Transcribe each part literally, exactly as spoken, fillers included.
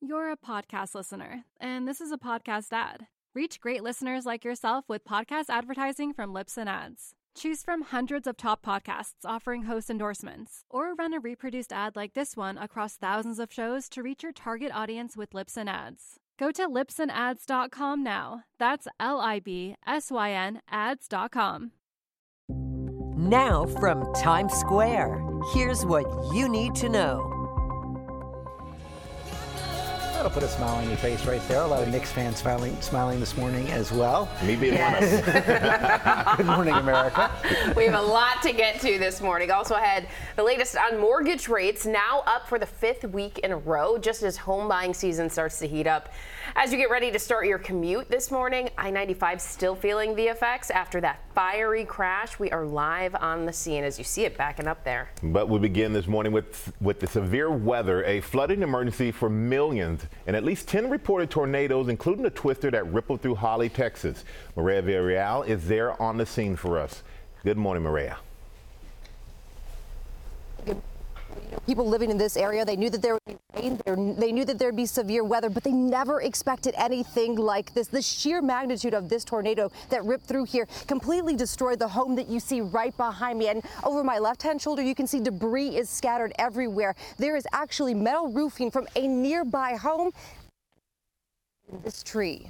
You're a podcast listener, and this is a podcast ad. Reach great listeners like yourself with podcast advertising from Libsyn Ads. Choose from hundreds of top podcasts offering host endorsements, or run a reproduced ad like this one across thousands of shows to reach your target audience with Libsyn Ads. Go to libsyn ads dot com now. That's L I B S Y N ads dot com. Now from Times Square, here's what you need to know. That'll put a smile on your face right there. A lot of Knicks fans smiling, smiling this morning as well. Me being yes. one of them. Good morning, America. We have a lot to get to this morning. Also had the latest on mortgage rates, now up for the fifth week in a row, just as home buying season starts to heat up. As you get ready to start your commute this morning, I ninety-five still feeling the effects after that fiery crash. We are live on the scene as you see it backing up there. But we begin this morning with with the severe weather, a flooding emergency for millions, and at least ten reported tornadoes, including a twister that rippled through Holly, Texas. Maria Villarreal is there on the scene for us. Good morning, Maria. People living in this area, they knew that there would be rain, they knew that there'd be severe weather, but they never expected anything like this. The sheer magnitude of this tornado that ripped through here completely destroyed the home that you see right behind me. And over my left-hand shoulder, you can see debris is scattered everywhere. There is actually metal roofing from a nearby home. This tree.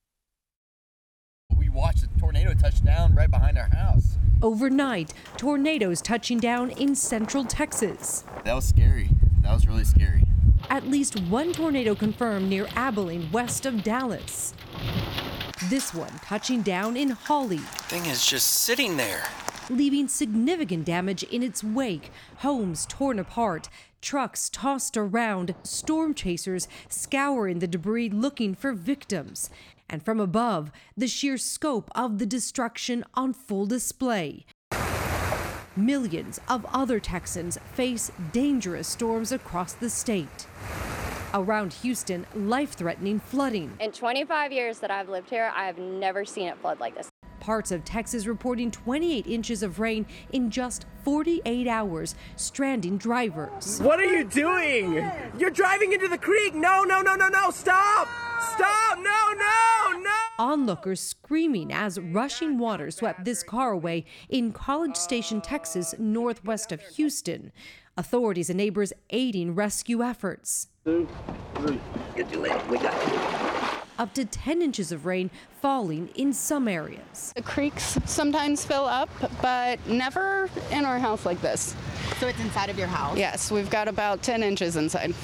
We watched the tornado touch down right behind our house. Overnight, tornadoes touching down in central Texas. That was scary. That was really scary. At least one tornado confirmed near Abilene, west of Dallas. This one touching down in Holly. Thing is just sitting there, leaving significant damage in its wake. Homes torn apart, trucks tossed around, storm chasers scouring the debris looking for victims. And from above, the sheer scope of the destruction on full display. Millions of other Texans face dangerous storms across the state. Around Houston, life-threatening flooding. In twenty-five years that I've lived here, I have never seen it flood like this. Parts of Texas reporting twenty-eight inches of rain in just forty-eight hours, stranding drivers. What are you doing? You're driving into the creek. No, no, no, no, no, stop! Stop! No, no, no! Onlookers screaming as rushing water swept this car away in College Station, Texas, northwest of Houston. Authorities and neighbors aiding rescue efforts. Two, three. Get you later. We got you. Up to ten inches of rain falling in some areas. The creeks sometimes fill up, but never in our house like this. So it's inside of your house? Yes, we've got about ten inches inside.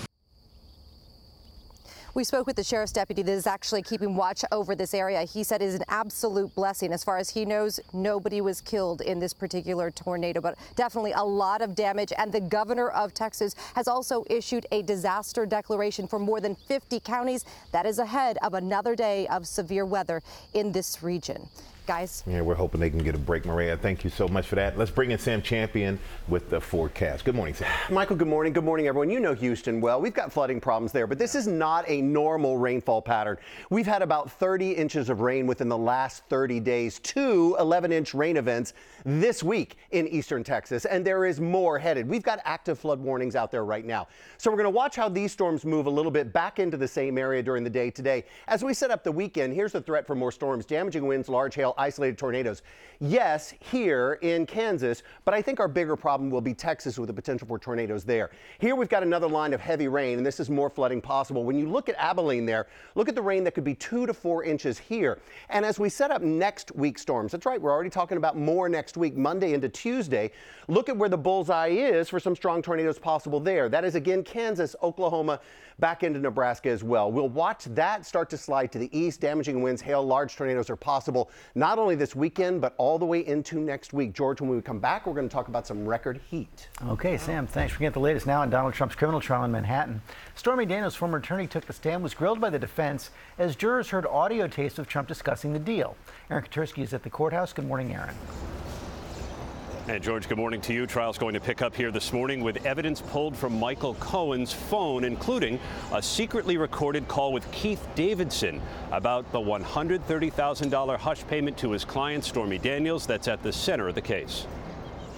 We spoke with the sheriff's deputy that is actually keeping watch over this area. He said it is an absolute blessing. As far as he knows, nobody was killed in this particular tornado, but definitely a lot of damage. And the governor of Texas has also issued a disaster declaration for more than fifty counties. That is ahead of another day of severe weather in this region. Guys. Yeah, we're hoping they can get a break, Maria. Thank you so much for that. Let's bring in Sam Champion with the forecast. Good morning, Sam. Michael, good morning. Good morning, everyone. You know Houston well. We've got flooding problems there, but this is not a normal rainfall pattern. We've had about thirty inches of rain within the last thirty days, two eleven inch rain events this week in eastern Texas, and there is more headed. We've got active flood warnings out there right now. So we're going to watch how these storms move a little bit back into the same area during the day today. As we set up the weekend, here's the threat for more storms, damaging winds, large hail, isolated tornadoes. Yes, here in Kansas, but I think our bigger problem will be Texas with the potential for tornadoes there. Here we've got another line of heavy rain, and this is more flooding possible. When you look at Abilene there, look at the rain that could be two to four inches here. And as we set up next week's storms, that's right, we're already talking about more next week, Monday into Tuesday. Look at where the bullseye is for some strong tornadoes possible there. That is again Kansas, Oklahoma, back into Nebraska as well. We'll watch that start to slide to the east. Damaging winds, hail, large tornadoes are possible not only this weekend, but all the way into next week. George, when we come back, we're going to talk about some record heat. Okay, Sam, thanks for getting the latest now on Donald Trump's criminal trial in Manhattan. Stormy Daniels' former attorney took the stand, was grilled by the defense as jurors heard audio tapes of Trump discussing the deal. Aaron Katursky is at the courthouse. Good morning, Aaron. And George, good morning to you. Trial's going to pick up here this morning with evidence pulled from Michael Cohen's phone, including a secretly recorded call with Keith Davidson about the one hundred thirty thousand dollars hush payment to his client, Stormy Daniels. That's at the center of the case.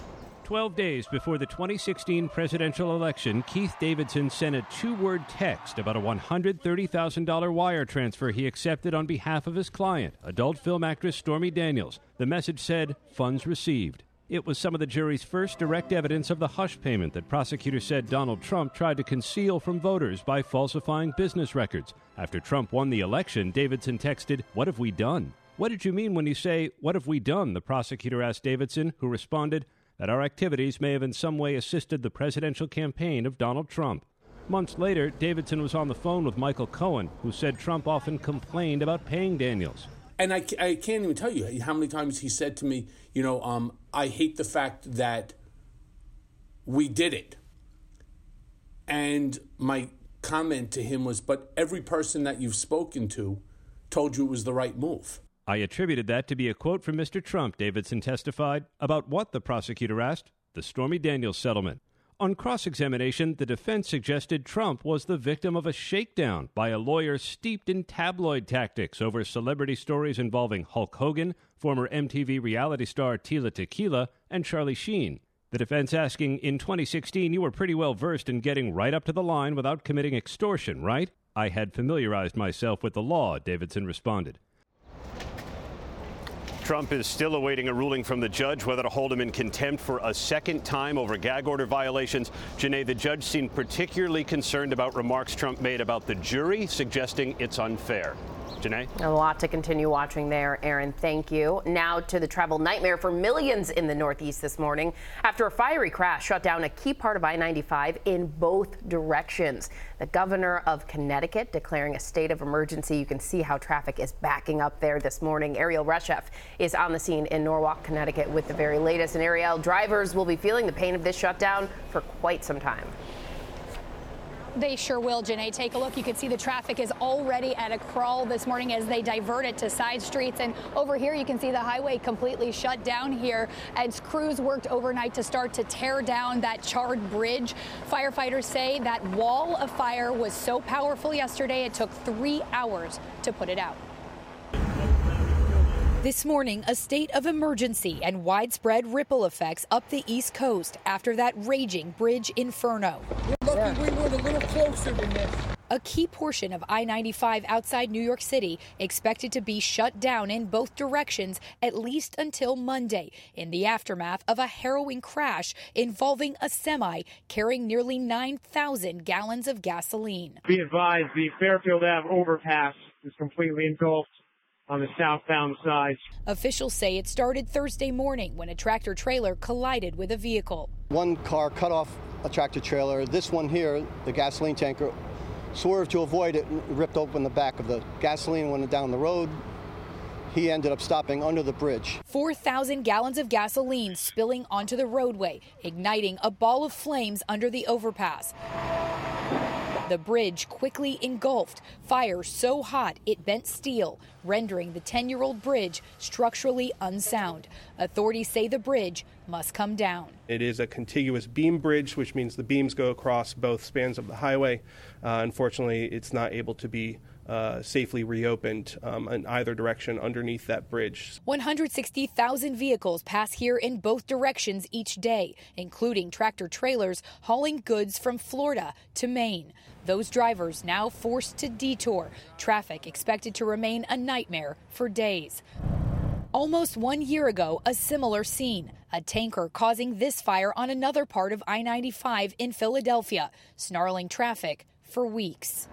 twelve days before the twenty sixteen presidential election, Keith Davidson sent a two-word text about a one hundred thirty thousand dollars wire transfer he accepted on behalf of his client, adult film actress Stormy Daniels. The message said, "Funds received." It was some of the jury's first direct evidence of the hush payment that prosecutors said Donald Trump tried to conceal from voters by falsifying business records. After Trump won the election, Davidson texted, "What have we done?" "What did you mean when you say, 'What have we done?'" the prosecutor asked Davidson, who responded that our activities may have in some way assisted the presidential campaign of Donald Trump. Months later, Davidson was on the phone with Michael Cohen, who said Trump often complained about paying Daniels. And I, I can't even tell you how many times he said to me, you know, um, I hate the fact that we did it. And my comment to him was, but every person that you've spoken to told you it was the right move. I attributed that to be a quote from Mister Trump, Davidson testified. About what, the prosecutor asked? The Stormy Daniels settlement. On cross-examination, the defense suggested Trump was the victim of a shakedown by a lawyer steeped in tabloid tactics over celebrity stories involving Hulk Hogan, former M T V reality star Tila Tequila, and Charlie Sheen. The defense asking, in twenty sixteen, you were pretty well versed in getting right up to the line without committing extortion, right? I had familiarized myself with the law, Davidson responded. Trump is still awaiting a ruling from the judge whether to hold him in contempt for a second time over gag order violations. Janae, the judge seemed particularly concerned about remarks Trump made about the jury, suggesting it's unfair. Janae? A lot to continue watching there, Aaron. Thank you. Now to the travel nightmare for millions in the Northeast this morning after a fiery crash shut down a key part of I ninety-five in both directions. The governor of Connecticut declaring a state of emergency. You can see how traffic is backing up there this morning. Ariel Reshef is on the scene in Norwalk, Connecticut with the very latest. And Ariel, drivers will be feeling the pain of this shutdown for quite some time. They sure will, Janae. Take a look. You can see the traffic is already at a crawl this morning as they divert it to side streets. And over here, you can see the highway completely shut down here as crews worked overnight to start to tear down that charred bridge. Firefighters say that wall of fire was so powerful yesterday, it took three hours to put it out. This morning, a state of emergency and widespread ripple effects up the East Coast after that raging bridge inferno. We're lucky we were a little closer than this. A key portion of I ninety-five outside New York City expected to be shut down in both directions at least until Monday in the aftermath of a harrowing crash involving a semi carrying nearly nine thousand gallons of gasoline. Be advised, the Fairfield Ave overpass is completely engulfed on the southbound side. Officials say it started Thursday morning when a tractor trailer collided with a vehicle. One car cut off a tractor trailer. This one here, the gasoline tanker, swerved to avoid it and ripped open the back of the gasoline, went down the road. He ended up stopping under the bridge. four thousand gallons of gasoline spilling onto the roadway, igniting a ball of flames under the overpass. The bridge quickly engulfed, fire so hot it bent steel, rendering the ten-year-old bridge structurally unsound. Authorities say the bridge must come down. It is a contiguous beam bridge, which means the beams go across both spans of the highway. Uh, unfortunately, it's not able to be uh, safely reopened um, in either direction underneath that bridge. one hundred sixty thousand vehicles pass here in both directions each day, including tractor trailers hauling goods from Florida to Maine. Those drivers now forced to detour. Traffic expected to remain a nightmare for days. Almost one year ago, a similar scene. A tanker causing this fire on another part of I ninety-five in Philadelphia, snarling traffic for weeks.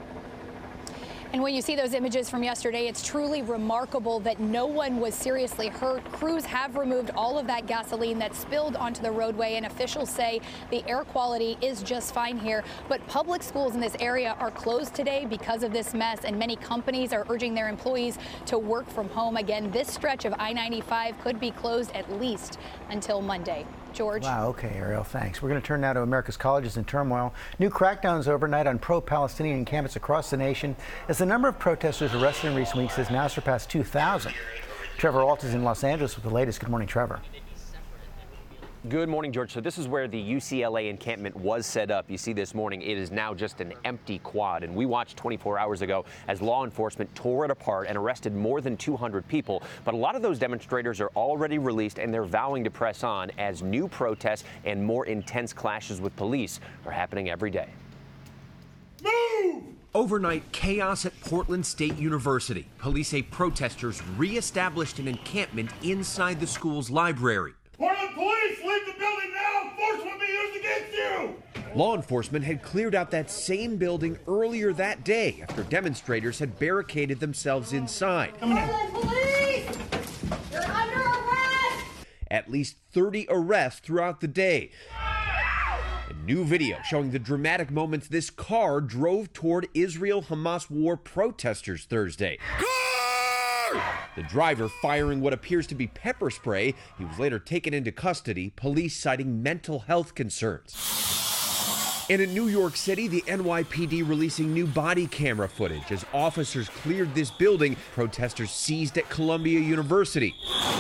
And when you see those images from yesterday, it's truly remarkable that no one was seriously hurt. Crews have removed all of that gasoline that spilled onto the roadway, and officials say the air quality is just fine here. But public schools in this area are closed today because of this mess, and many companies are urging their employees to work from home. Again, this stretch of I ninety-five could be closed at least until Monday. George. Wow, okay, Ariel, thanks. We're going to turn now to America's colleges in turmoil. New crackdowns overnight on pro-Palestinian campuses across the nation as the number of protesters arrested in recent weeks has now surpassed two thousand. Trevor Alt is in Los Angeles with the latest. Good morning, Trevor. Good morning, George. So this is where the U C L A encampment was set up. You see this morning, it is now just an empty quad. And we watched twenty-four hours ago as law enforcement tore it apart and arrested more than two hundred people. But a lot of those demonstrators are already released, and they're vowing to press on as new protests and more intense clashes with police are happening every day. Move! Overnight chaos at Portland State University. Police say protesters re-established an encampment inside the school's library. Portland police, leave the building now! Force will be used against you! Law enforcement had cleared out that same building earlier that day after demonstrators had barricaded themselves inside. Portland police! You're under arrest! At least thirty arrests throughout the day. A new video showing the dramatic moments this car drove toward Israel-Hamas war protesters Thursday. The driver firing what appears to be pepper spray. He was later taken into custody, police citing mental health concerns. And in New York City, the N Y P D releasing new body camera footage. As officers cleared this building, protesters seized at Columbia University.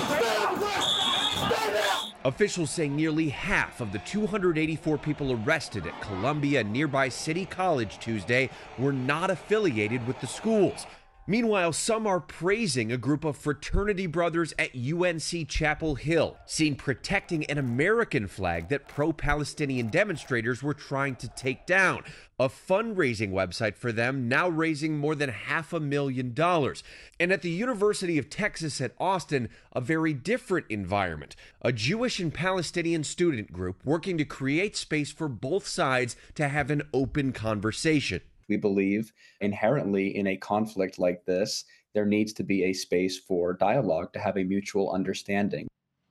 Officials say nearly half of the two hundred eighty-four people arrested at Columbia and nearby City College Tuesday were not affiliated with the schools. Meanwhile, some are praising a group of fraternity brothers at U N C Chapel Hill, seen protecting an American flag that pro-Palestinian demonstrators were trying to take down. A fundraising website for them now raising more than half a million dollars. And at the University of Texas at Austin, a very different environment. A Jewish and Palestinian student group working to create space for both sides to have an open conversation. We believe inherently in a conflict like this, there needs to be a space for dialogue to have a mutual understanding.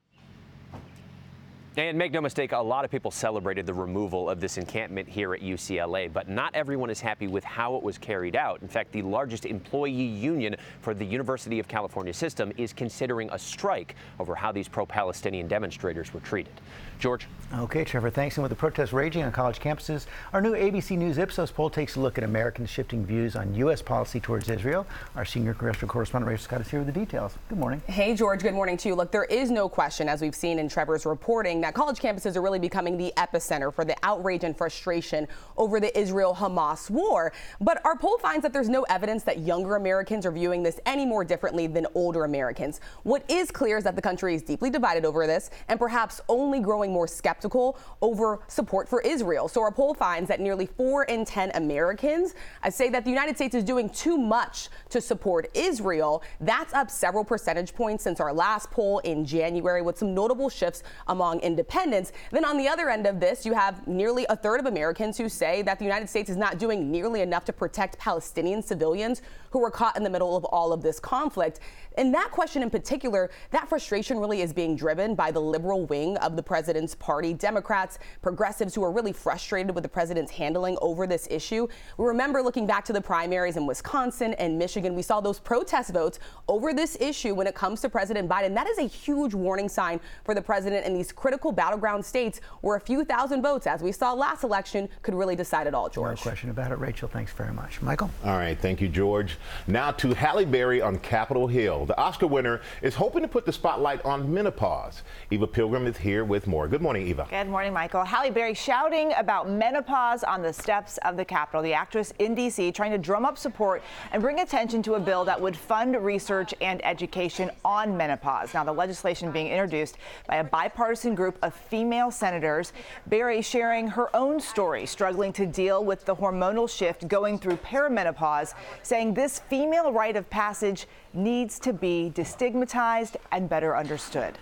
And make no mistake, a lot of people celebrated the removal of this encampment here at U C L A, but not everyone is happy with how it was carried out. In fact, the largest employee union for the University of California system is considering a strike over how these pro-Palestinian demonstrators were treated. George? Okay, Trevor, thanks. And with the protests raging on college campuses, our new A B C News Ipsos poll takes a look at Americans' shifting views on U S policy towards Israel. Our senior congressional correspondent, Rachel Scott, is here with the details. Good morning. Hey, George. Good morning to you. Look, there is no question, as we've seen in Trevor's reporting, that college campuses are really becoming the epicenter for the outrage and frustration over the Israel-Hamas war. But our poll finds that there's no evidence that younger Americans are viewing this any more differently than older Americans. What is clear is that the country is deeply divided over this and perhaps only growing more skeptical over support for Israel. So our poll finds that nearly four in ten Americans say that the United States is doing too much to support Israel. That's up several percentage points since our last poll in January, with some notable shifts among independents. Then on the other end of this, you have nearly a third of Americans who say that the United States is not doing nearly enough to protect Palestinian civilians who are caught in the middle of all of this conflict. And that question in particular, that frustration really is being driven by the liberal wing of the president's party, Democrats, progressives who are really frustrated with the president's handling over this issue. We remember looking back to the primaries in Wisconsin and Michigan, we saw those protest votes over this issue when it comes to President Biden. That is a huge warning sign for the president in these critical battleground states where a few thousand votes, as we saw last election, could really decide it all, George. No question about it. Rachel, thanks very much. Michael? All right. Thank you, George. Now to Halle Berry on Capitol Hill. The Oscar winner is hoping to put the spotlight on menopause. Eva Pilgrim is here with more. Good morning, Eva. Good morning, Michael. Halle Berry shouting about menopause on the steps of the Capitol. The actress in D C trying to drum up support and bring attention to a bill that would fund research and education on menopause. Now, the legislation being introduced by a bipartisan group of female senators. Berry sharing her own story, struggling to deal with the hormonal shift going through perimenopause, saying this female rite of passage needs to be destigmatized and better understood.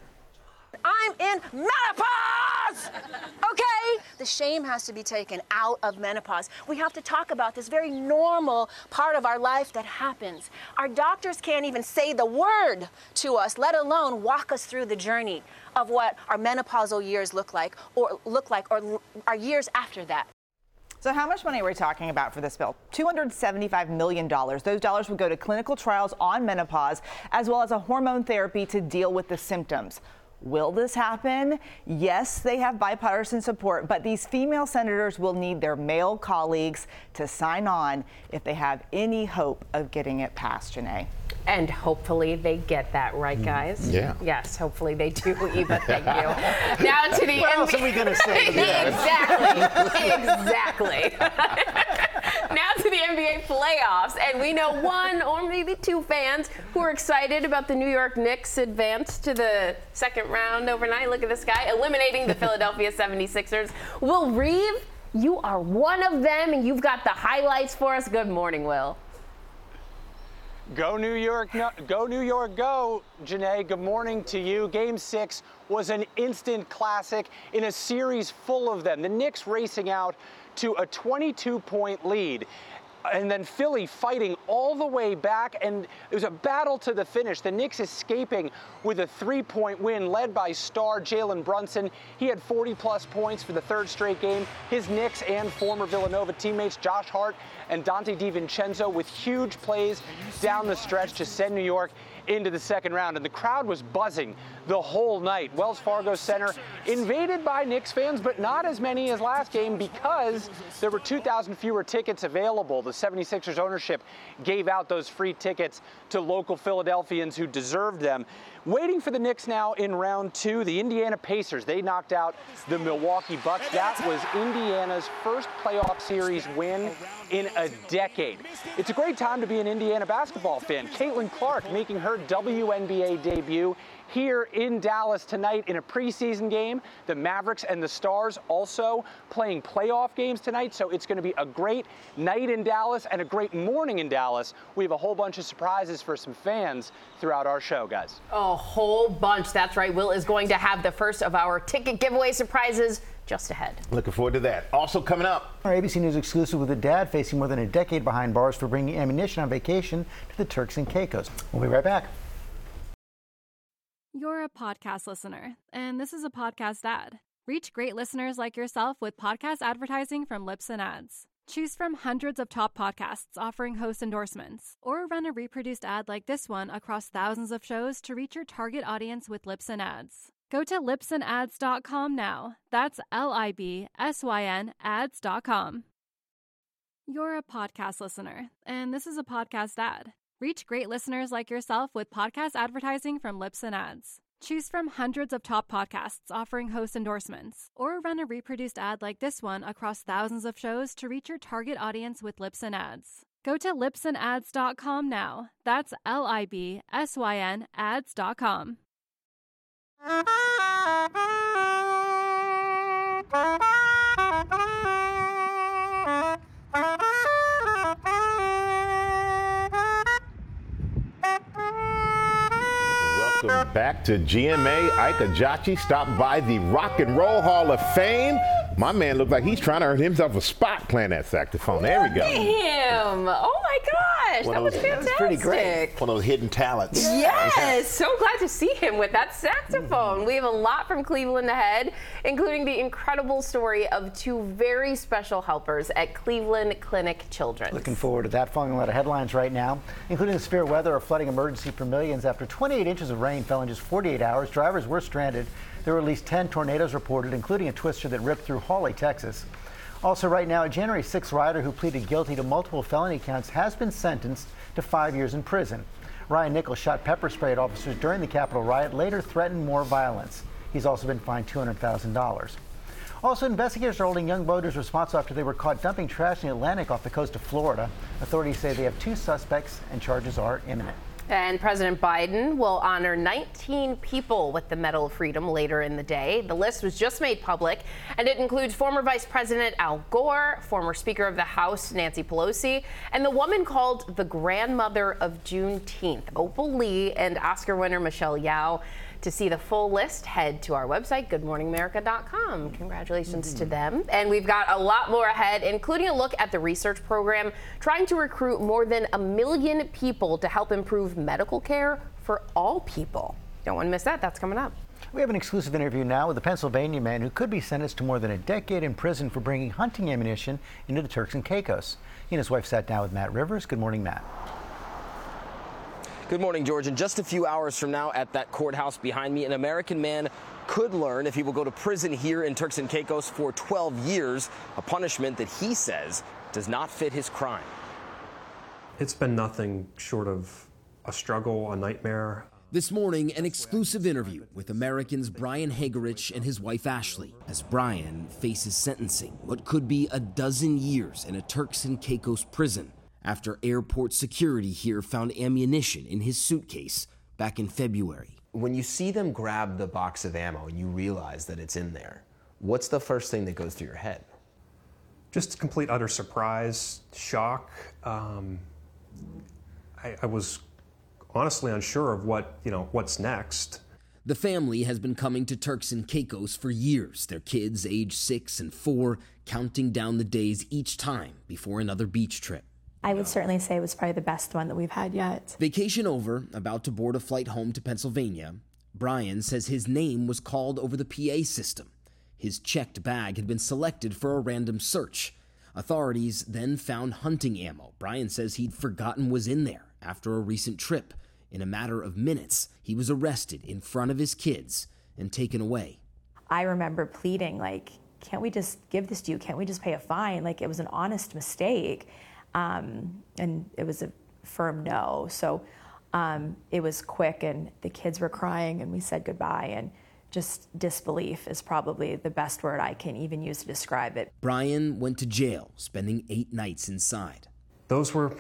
I'm in menopause! Okay? The shame has to be taken out of menopause. We have to talk about this very normal part of our life that happens. Our doctors can't even say the word to us, let alone walk us through the journey of what our menopausal years look like, or look like, or our years after that. So how much money are we talking about for this bill? two hundred seventy-five million dollars. Those dollars would go to clinical trials on menopause, as well as a hormone therapy to deal with the symptoms. Will this happen? Yes, they have bipartisan support, but these female senators will need their male colleagues to sign on if they have any hope of getting it passed, Janae. And hopefully they get that right, guys. Yeah. Yes, hopefully they do, Eva. Thank you. Now to the What N B A. else are we going to say? Exactly. Exactly. Now to the N B A playoffs, and we know one or maybe two fans who are excited about the New York Knicks advance to the second round overnight. Look at this guy, eliminating the Philadelphia seventy-sixers. Will Reeve, you are one of them, and you've got the highlights for us. Good morning, Will. Go New York, no, go New York, go. Janae, good morning to you. Game six was an instant classic in a series full of them. The Knicks racing out to a twenty-two point lead. And then Philly fighting all the way back, and it was a battle to the finish. The Knicks escaping with a three-point win led by star Jalen Brunson. He had forty plus points for the third straight game. His Knicks and former Villanova teammates Josh Hart and Dante DiVincenzo with huge plays down the stretch to send New York into the second round, and the crowd was buzzing the whole night. Wells Fargo Center invaded by Knicks fans, but not as many as last game because there were two thousand fewer tickets available. The seventy-sixers ownership gave out those free tickets to local Philadelphians who deserved them. Waiting for the Knicks now in round two, the Indiana Pacers. They knocked out the Milwaukee Bucks. That was Indiana's first playoff series win in a decade. It's a great time to be an Indiana basketball fan. Caitlin Clark making her W N B A debut here in Dallas tonight in a preseason game. The Mavericks and the Stars also playing playoff games tonight, so it's going to be a great night in Dallas and a great morning in Dallas. We have a whole bunch of surprises for some fans throughout our show, guys. A whole bunch. That's right. Will is going to have the first of our ticket giveaway surprises just ahead. Looking forward to that. Also coming up, our A B C News exclusive with a dad facing more than a decade behind bars for bringing ammunition on vacation to the Turks and Caicos. We'll be right back. You're a podcast listener, and this is a podcast ad. Reach great listeners like yourself with podcast advertising from Libsyn Ads. Choose from hundreds of top podcasts offering host endorsements, or run a reproduced ad like this one across thousands of shows to reach your target audience with Libsyn Ads. Go to libsyn ads dot com now. That's L I B S Y N ads dot com. You're a podcast listener, and this is a podcast ad. Reach great listeners like yourself with podcast advertising from Libsyn Ads. Choose from hundreds of top podcasts offering host endorsements, or run a reproduced ad like this one across thousands of shows to reach your target audience with Libsyn Ads. Go to libsyn ads dot com now. That's L I B S Y N ads dot com. welcome back to G M A. Ike Ejiakye stopped by the Rock and Roll Hall of Fame. My man looked like he's trying to earn himself a spot playing that saxophone. There we go. Look at him. Oh my gosh, One that of was those- fantastic. That's pretty great. One of those hidden talents. Yes, so glad to see him with that saxophone. We have a lot from Cleveland ahead, including the incredible story of two very special helpers at Cleveland Clinic Children's. Looking forward to that. Following a lot of headlines right now, including the severe weather, a flooding emergency for millions after twenty-eight inches of rain fell in just forty-eight hours. Drivers were stranded. There were at least ten tornadoes reported, including a twister that ripped through Hawley, Texas. Also right now, a January sixth rider who pleaded guilty to multiple felony counts has been sentenced to five years in prison. Ryan Nichols shot pepper spray at officers during the Capitol riot, later threatened more violence. He's also been fined two hundred thousand dollars. Also, investigators are holding young boaters responsible after they were caught dumping trash in the Atlantic off the coast of Florida. Authorities say they have two suspects and charges are imminent. And President Biden will honor nineteen people with the Medal of Freedom later in the day. The list was just made public, and it includes former Vice President Al Gore, former Speaker of the House Nancy Pelosi, and the woman called the grandmother of Juneteenth, Opal Lee, and Oscar winner Michelle Yeoh. To see the full list, head to our website, good morning america dot com. Congratulations mm-hmm. to them. And we've got a lot more ahead, including a look at the research program trying to recruit more than a million people to help improve medical care for all people. Don't want to miss that. That's coming up. We have an exclusive interview now with a Pennsylvania man who could be sentenced to more than a decade in prison for bringing hunting ammunition into the Turks and Caicos. He and his wife sat down with Matt Rivers. Good morning, Matt. Good morning, George. In just a few hours from now at that courthouse behind me, an American man could learn if he will go to prison here in Turks and Caicos for twelve years, a punishment that he says does not fit his crime. It's been nothing short of a struggle, a nightmare. This morning, an exclusive interview with American's Brian Hagerich and his wife Ashley, as Brian faces sentencing, what could be a dozen years in a Turks and Caicos prison after airport security here found ammunition in his suitcase back in February. When you see them grab the box of ammo and you realize that it's in there, what's the first thing that goes through your head? Just complete utter surprise, shock. Um, I, I was honestly unsure of what, you know, what's next. The family has been coming to Turks and Caicos for years, their kids age six and four, counting down the days each time before another beach trip. I would certainly say it was probably the best one that we've had yet. Vacation over, about to board a flight home to Pennsylvania, Brian says his name was called over the P A system. His checked bag had been selected for a random search. Authorities then found hunting ammo Brian says he'd forgotten was in there after a recent trip. In a matter of minutes, he was arrested in front of his kids and taken away. I remember pleading, like, can't we just give this to you? Can't we just pay a fine? Like, it was an honest mistake. Um, and it was a firm no. So um, it was quick, and the kids were crying, and we said goodbye. And just disbelief is probably the best word I can even use to describe it. Brian went to jail, spending eight nights inside. Those were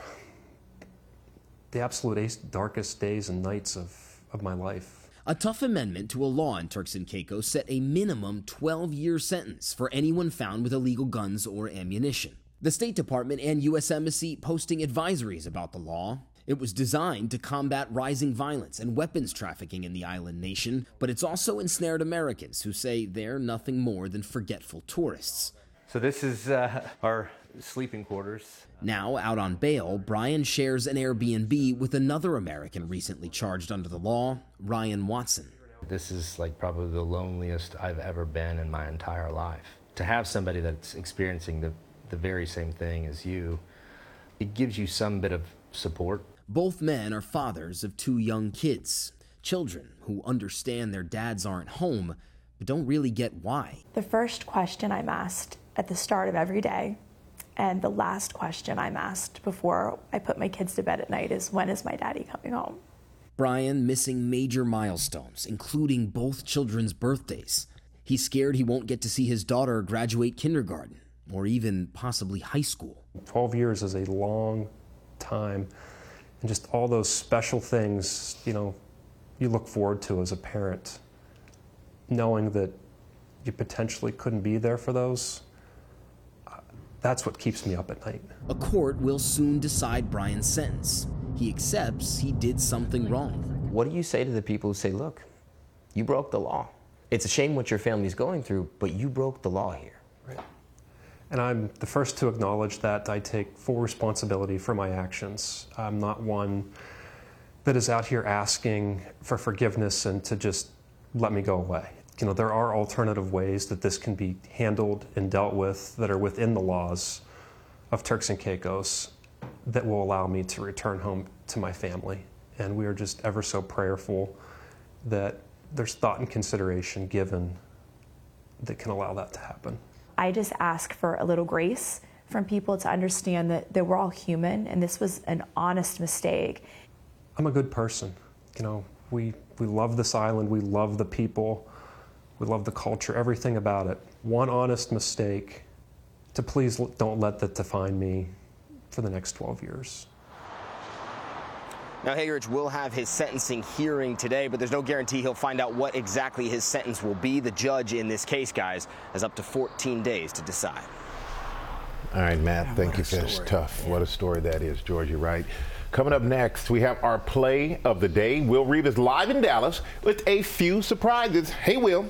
the absolute darkest days and nights of, of my life. A tough amendment to a law in Turks and Caicos set a minimum twelve-year sentence for anyone found with illegal guns or ammunition. The State Department and U S Embassy posting advisories about the law. It was designed to combat rising violence and weapons trafficking in the island nation, but it's also ensnared Americans who say they're nothing more than forgetful tourists. So this is uh, our sleeping quarters. Now, out on bail, Brian shares an Airbnb with another American recently charged under the law, Ryan Watson. This is like probably the loneliest I've ever been in my entire life. To have somebody that's experiencing the, the very same thing as you, it gives you some bit of support. Both men are fathers of two young kids, children who understand their dads aren't home, but don't really get why. The first question I'm asked at the start of every day, and the last question I'm asked before I put my kids to bed at night is, when is my daddy coming home? Brian missing major milestones, including both children's birthdays. He's scared he won't get to see his daughter graduate kindergarten, or even possibly high school. twelve years is a long time, and just all those special things, you know, you look forward to as a parent, knowing that you potentially couldn't be there for those. That's what keeps me up at night. A court will soon decide Brian's sentence. He accepts he did something wrong. What do you say to the people who say, look, you broke the law? It's a shame what your family's going through, but you broke the law here. Right. And I'm the first to acknowledge that I take full responsibility for my actions. I'm not one that is out here asking for forgiveness and to just let me go away. You know, there are alternative ways that this can be handled and dealt with that are within the laws of Turks and Caicos that will allow me to return home to my family. And we are just ever so prayerful that there's thought and consideration given that can allow that to happen. I just ask for a little grace from people to understand that, that we're all human, and this was an honest mistake. I'm a good person. You know, we, we love this island, we love the people, we love the culture, everything about it. One honest mistake, to please don't let that define me for the next twelve years. Now, Hagerich will have his sentencing hearing today, but there's no guarantee he'll find out what exactly his sentence will be. The judge in this case, guys, has up to fourteen days to decide. All right, Matt, yeah, thank you for this. Tough. Yeah. What a story that is, George. You're right. Coming up next, we have our play of the day. Will Reeve is live in Dallas with a few surprises. Hey, Will.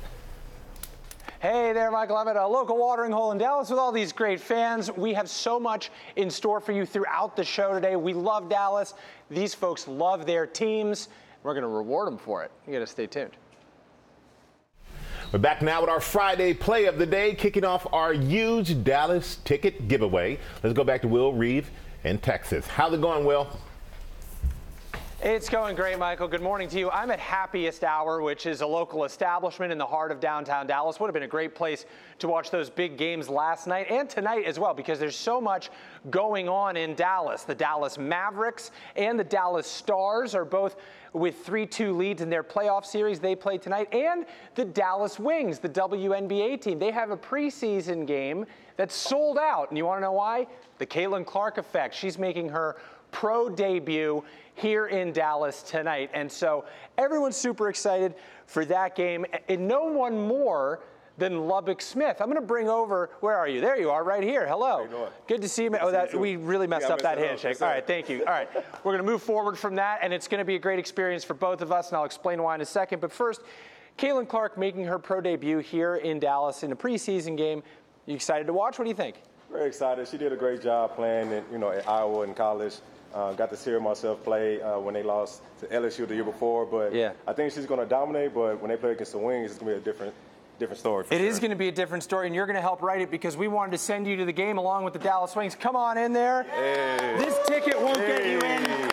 Hey there, Michael. I'm at a local watering hole in Dallas with all these great fans. We have so much in store for you throughout the show today. We love Dallas. These folks love their teams. We're going to reward them for it. You got to stay tuned. We're back now with our Friday play of the day, kicking off our huge Dallas ticket giveaway. Let's go back to Will Reeve in Texas. How's it going, Will? It's going great, Michael. Good morning to you. I'm at Happiest Hour, which is a local establishment in the heart of downtown Dallas. Would have been a great place to watch those big games last night and tonight as well, because there's so much going on in Dallas. The Dallas Mavericks and the Dallas Stars are both with three two leads in their playoff series they play tonight. And the Dallas Wings, the W N B A team, they have a preseason game that's sold out. And you want to know why? The Caitlin Clark effect. She's making her pro debut here in Dallas tonight. And so everyone's super excited for that game. And no one more than Lubbock Smith. I'm going to bring over, where are you? There you are, right here. Hello. Good to see you. Oh, that, we really messed up that handshake. All right, thank you. All right, we're going to move forward from that, and it's going to be a great experience for both of us, and I'll explain why in a second. But first, Caitlin Clark making her pro debut here in Dallas in a preseason game. You excited to watch? What do you think? Very excited. She did a great job playing in, you know, at Iowa in college. Uh, got to see her myself play uh, when they lost to L S U the year before. But yeah. I think she's going to dominate. But when they play against the Wings, it's going to be a different different story. It sure. is going to be a different story, and you're going to help write it because we wanted to send you to the game along with the Dallas Wings. Come on in there. Hey. This ticket won't hey. get you in.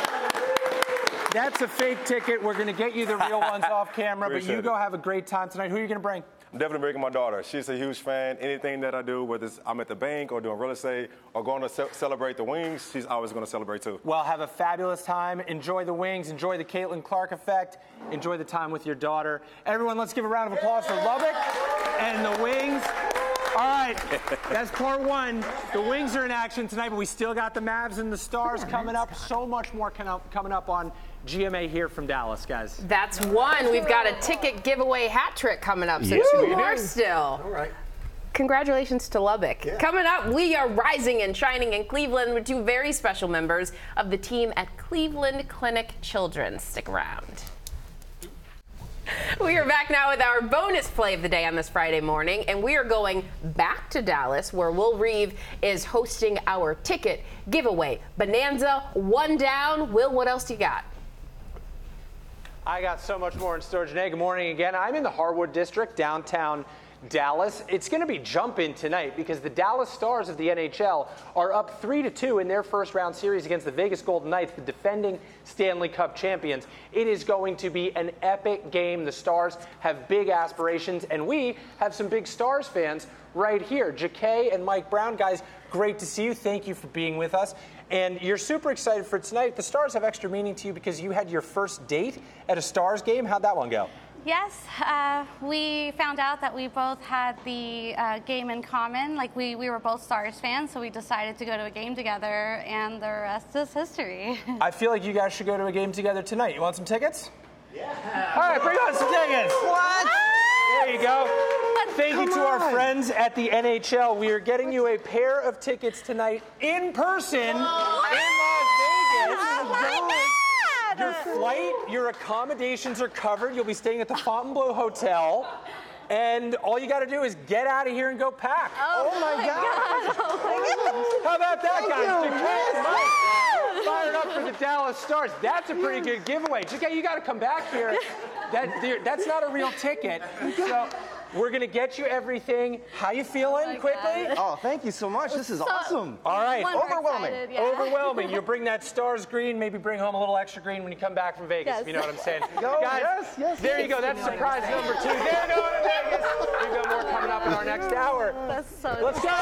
That's a fake ticket. We're going to get you the real ones off camera, Appreciate but you it. go have a great time tonight. Who are you going to bring? I'm definitely bringing my daughter. She's a huge fan. Anything that I do, whether it's I'm at the bank or doing real estate or going to ce- celebrate the Wings, she's always going to celebrate too. Well, have a fabulous time. Enjoy the Wings. Enjoy the Caitlin Clark effect. Enjoy the time with your daughter. Everyone, let's give a round of applause for Lubbock and the Wings. All right, that's part one. The Wings are in action tonight, but we still got the Mavs and the Stars coming up. So much more coming up on G M A here from Dallas, guys. That's one. We've got a ticket giveaway hat trick coming up, so yeah. two more still. All right. Congratulations to Lubbock. Yeah. Coming up, we are rising and shining in Cleveland with two very special members of the team at Cleveland Clinic Children. Stick around. We are back now with our bonus play of the day on this Friday morning, and we are going back to Dallas, where Will Reeve is hosting our ticket giveaway. Bonanza, one down. Will, what else do you got? I got so much more in store today. Good morning again. I'm in the Harwood District, downtown Dallas. It's going to be jump-in tonight because the Dallas Stars of the N H L are up three to two in their first round series against the Vegas Golden Knights, the defending Stanley Cup champions. It is going to be an epic game. The Stars have big aspirations, and we have some big Stars fans right here. Jakay and Mike Brown, guys, great to see you. Thank you for being with us. And you're super excited for tonight. The Stars have extra meaning to you because you had your first date at a Stars game. How'd that one go? Yes, uh, we found out that we both had the uh, game in common. Like we, we were both Stars fans, so we decided to go to a game together, and the rest is history. I feel like you guys should go to a game together tonight. You want some tickets? Yeah. All right, bring on some tickets. What? There you go. Thank Come you to on. our friends at the N H L. We are getting you a pair of tickets tonight in person oh, in Las Vegas. Oh, my God. Your flight, your accommodations are covered. You'll be staying at the Fontainebleau Hotel. And all you got to do is get out of here and go pack. Oh, oh my God. God. Oh my How about that, guys? Fired up for the Dallas Stars. That's a pretty good giveaway. Jakay, you got to come back here. That, that's not a real ticket. So we're going to get you everything. How you feeling, oh quickly? God. Oh, thank you so much. This is so awesome. All right. Overwhelming. Excited, yeah. Overwhelming. You bring that Stars green, maybe bring home a little extra green when you come back from Vegas, yes. if you know what I'm saying. Yo, Guys, yes, yes, there yes. you go. That's surprise number two. They're going to Vegas. We've got more coming up in our next hour. That's so Let's go.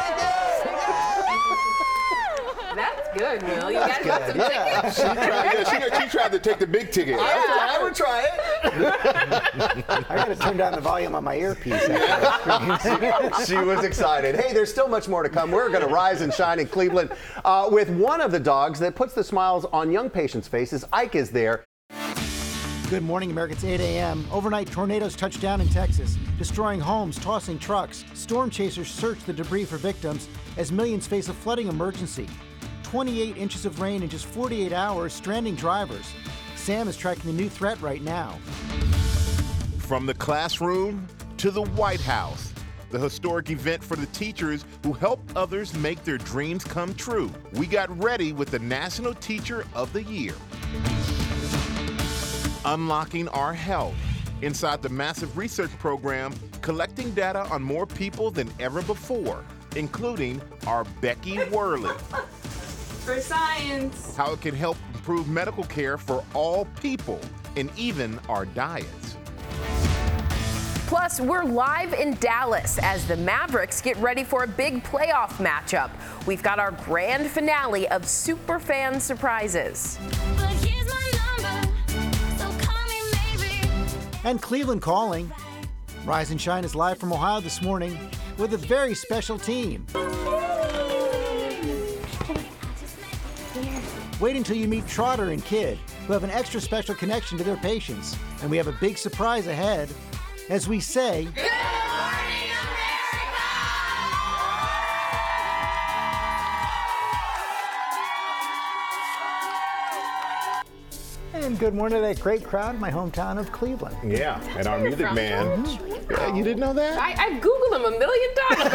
That's good, Will. You guys got some yeah. tickets. She tried, yeah, she, she tried to take the big ticket. I, would, I would try it. I got to turn down the volume on my earpiece. she, she was excited. Hey, there's still much more to come. We're going to rise and shine in Cleveland uh, with one of the dogs that puts the smiles on young patients' faces. Ike is there. Good morning, America. It's eight a.m. Overnight, tornadoes touched down in Texas, destroying homes, tossing trucks. Storm chasers search the debris for victims as millions face a flooding emergency. twenty-eight inches of rain in just forty-eight hours, stranding drivers. Sam is tracking the new threat right now. From the classroom to the White House, the historic event for the teachers who help others make their dreams come true. We got ready with the National Teacher of the Year. Unlocking Our Health, inside the massive research program, collecting data on more people than ever before, including our Becky Worley. For science. How it can help improve medical care for all people and even our diets. Plus, we're live in Dallas as the Mavericks get ready for a big playoff matchup. We've got our grand finale of superfan surprises. And Cleveland calling. Rise and Shine is live from Ohio this morning with a very special team. Wait until you meet Trotter and Kid, who have an extra special connection to their patients. And we have a big surprise ahead as we say, Good morning, America! And good morning to that great crowd in my hometown of Cleveland. Yeah, and our music man. Mm-hmm. Yeah, you didn't know that? I, I've Googled him a million times, but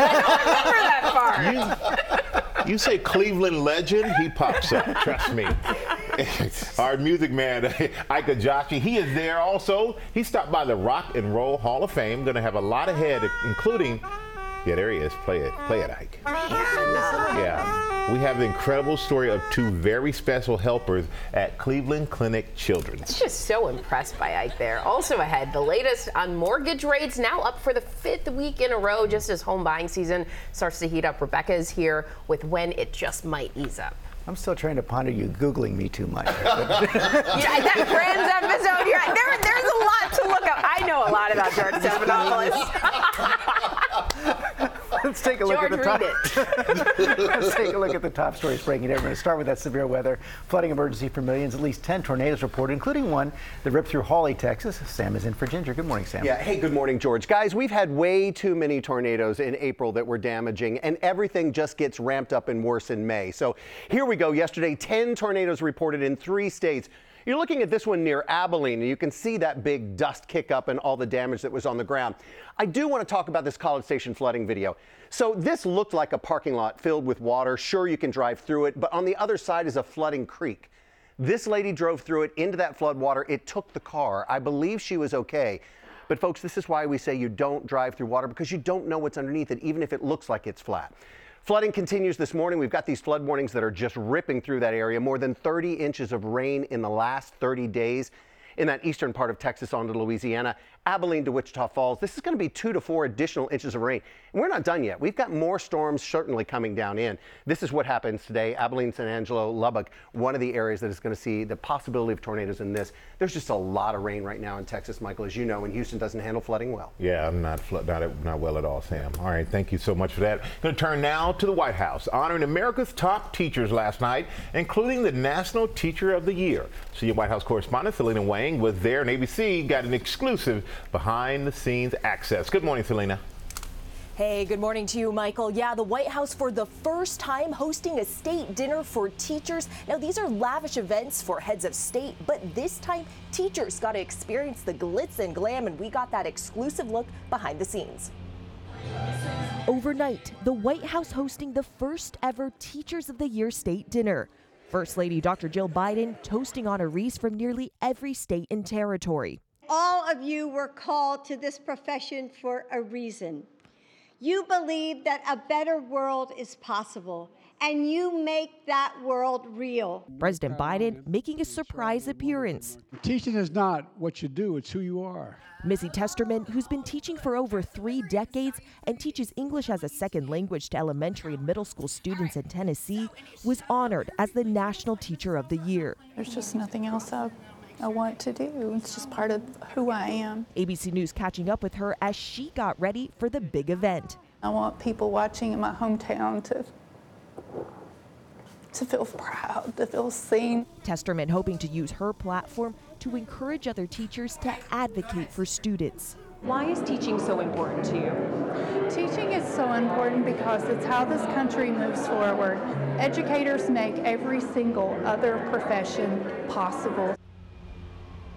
I don't remember that far. You, you say Cleveland legend, he pops up, trust me. Our music man, Ike Ajachi, he is there also. He stopped by the Rock and Roll Hall of Fame. Going to have a lot ahead, including, yeah, there he is. Play it, play it, Ike. Yeah, we have the incredible story of two very special helpers at Cleveland Clinic Children's. Just so impressed by Ike there. Also ahead, the latest on mortgage rates, now up for the fifth week in a row, just as home buying season starts to heat up. Rebecca is here with when it just might ease up. I'm still trying to ponder you Googling me too much. Yeah, that Friends episode, you're right. There, there's a lot to look up. I know a lot about George Stephanopoulos. Let's take a look George, at the top. read it. Let's take a look at the top stories breaking down. We're going to start with that severe weather. Flooding emergency for millions. At least ten tornadoes reported, including one that ripped through Hawley, Texas. Sam is in for Ginger. Good morning, Sam. Yeah, hey, good morning, George. Guys, we've had way too many tornadoes in April that were damaging, and everything just gets ramped up and worse in May. So here we go. Yesterday, ten tornadoes reported in three states. You're looking at this one near Abilene, and you can see that big dust kick up and all the damage that was on the ground. I do want to talk about this College Station flooding video. So this looked like a parking lot filled with water. Sure, you can drive through it, but on the other side is a flooding creek. This lady drove through it into that flood water. It took the car. I believe she was okay. But folks, this is why we say you don't drive through water, because you don't know what's underneath it, even if it looks like it's flat. Flooding continues this morning. We've got these flood warnings that are just ripping through that area. More than thirty inches of rain in the last thirty days in that eastern part of Texas onto Louisiana. Abilene to Wichita Falls. This is going to be two to four additional inches of rain. And we're not done yet. We've got more storms certainly coming down in. This is what happens today. Abilene, San Angelo, Lubbock, one of the areas that is going to see the possibility of tornadoes in this. There's just a lot of rain right now in Texas, Michael, as you know, and Houston doesn't handle flooding well. Yeah, I'm not, flood, not, not well at all, Sam. All right, thank you so much for that. Going to turn now to the White House, honoring America's top teachers last night, including the National Teacher of the Year. Senior White House correspondent Selena Wang was there, and A B C got an exclusive behind-the-scenes access. Good morning, Selena. Hey, good morning to you, Michael. Yeah, the White House for the first time hosting a state dinner for teachers. Now, these are lavish events for heads of state, but this time teachers got to experience the glitz and glam, and we got that exclusive look behind the scenes. Overnight, the White House hosting the first ever Teachers of the Year state dinner. First Lady Doctor Jill Biden toasting honorees from nearly every state and territory. All of you were called to this profession for a reason. You believe that a better world is possible, and you make that world real. President Biden making a surprise appearance. Teaching is not what you do, it's who you are. Missy Testerman, who's been teaching for over three decades and teaches English as a second language to elementary and middle school students in Tennessee, was honored as the National Teacher of the Year. There's just nothing else I, I want to do. It's just part of who I am. A B C News catching up with her as she got ready for the big event. I want people watching in my hometown to to feel proud, to feel seen. Testerman hoping to use her platform to encourage other teachers to advocate for students. Why is teaching so important to you? Teaching is so important because it's how this country moves forward. Educators make every single other profession possible.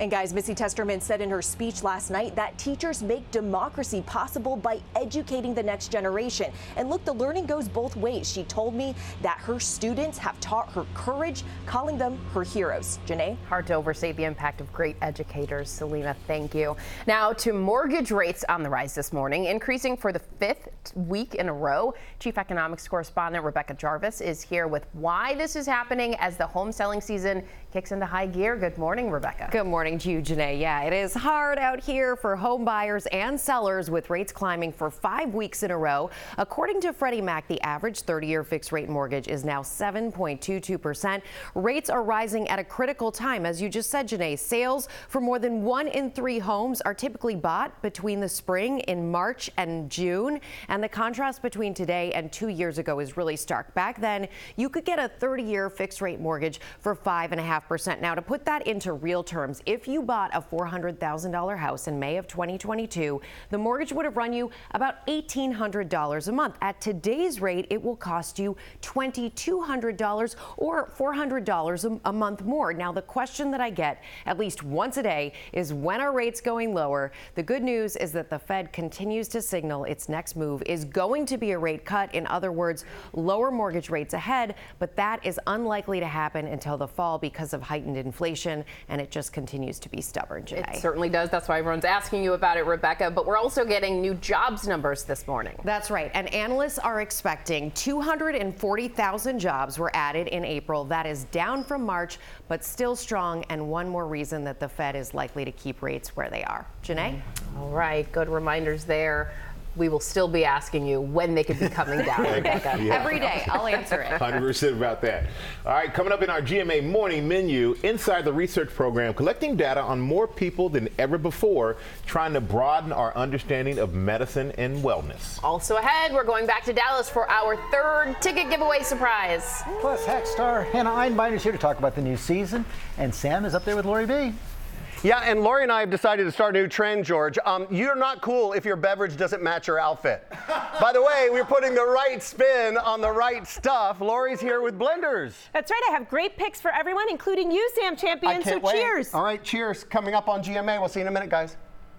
And guys, Missy Testerman said in her speech last night that teachers make democracy possible by educating the next generation. And look, the learning goes both ways. She told me that her students have taught her courage, calling them her heroes. Janae? Hard to overstate the impact of great educators. Selena, thank you. Now to mortgage rates on the rise this morning, increasing for the fifth week in a row. Chief Economics correspondent Rebecca Jarvis is here with why this is happening as the home selling season kicks into high gear. Good morning, Rebecca. Good morning to you, Janae. Yeah, it is hard out here for home buyers and sellers with rates climbing for five weeks in a row. According to Freddie Mac, the average thirty-year fixed rate mortgage is now seven point two two percent. Rates are rising at a critical time. As you just said, Janae, sales for more than one in three homes are typically bought between the spring in March and June. And the contrast between today and two years ago is really stark. Back then, you could get a thirty-year fixed rate mortgage for five and a half percent. Now, to put that into real terms, if you bought a four hundred thousand dollar house in May of twenty twenty-two, the mortgage would have run you about eighteen hundred dollars a month. At today's rate, it will cost you two thousand two hundred dollars or four hundred dollars a month more. Now, the question that I get at least once a day is, when are rates going lower? The good news is that the Fed continues to signal its next move is going to be a rate cut. In other words, lower mortgage rates ahead, but that is unlikely to happen until the fall because of heightened inflation, and it just continues to be stubborn, Janae. It certainly does. That's why everyone's asking you about it, Rebecca. But we're also getting new jobs numbers this morning. That's right. And analysts are expecting two hundred forty thousand jobs were added in April. That is down from March, but still strong, and one more reason that the Fed is likely to keep rates where they are. Janae? All right. Good reminders there. We will still be asking you when they could be coming down, Rebecca. Yeah. Every day, I'll answer it. one hundred percent about that. All right, coming up in our G M A morning menu, inside the research program, collecting data on more people than ever before, trying to broaden our understanding of medicine and wellness. Also ahead, we're going back to Dallas for our third ticket giveaway surprise. Plus, Hack star Hannah Einbinder is here to talk about the new season, and Sam is up there with Lori B. Yeah, and Lori and I have decided to start a new trend, George. Um, you're not cool if your beverage doesn't match your outfit. By the way, we're putting the right spin on the right stuff. Lori's here with blenders. That's right. I have great picks for everyone, including you, Sam Champion. I can't so wait. Cheers. All right, cheers. Coming up on G M A. We'll see you in a minute, guys.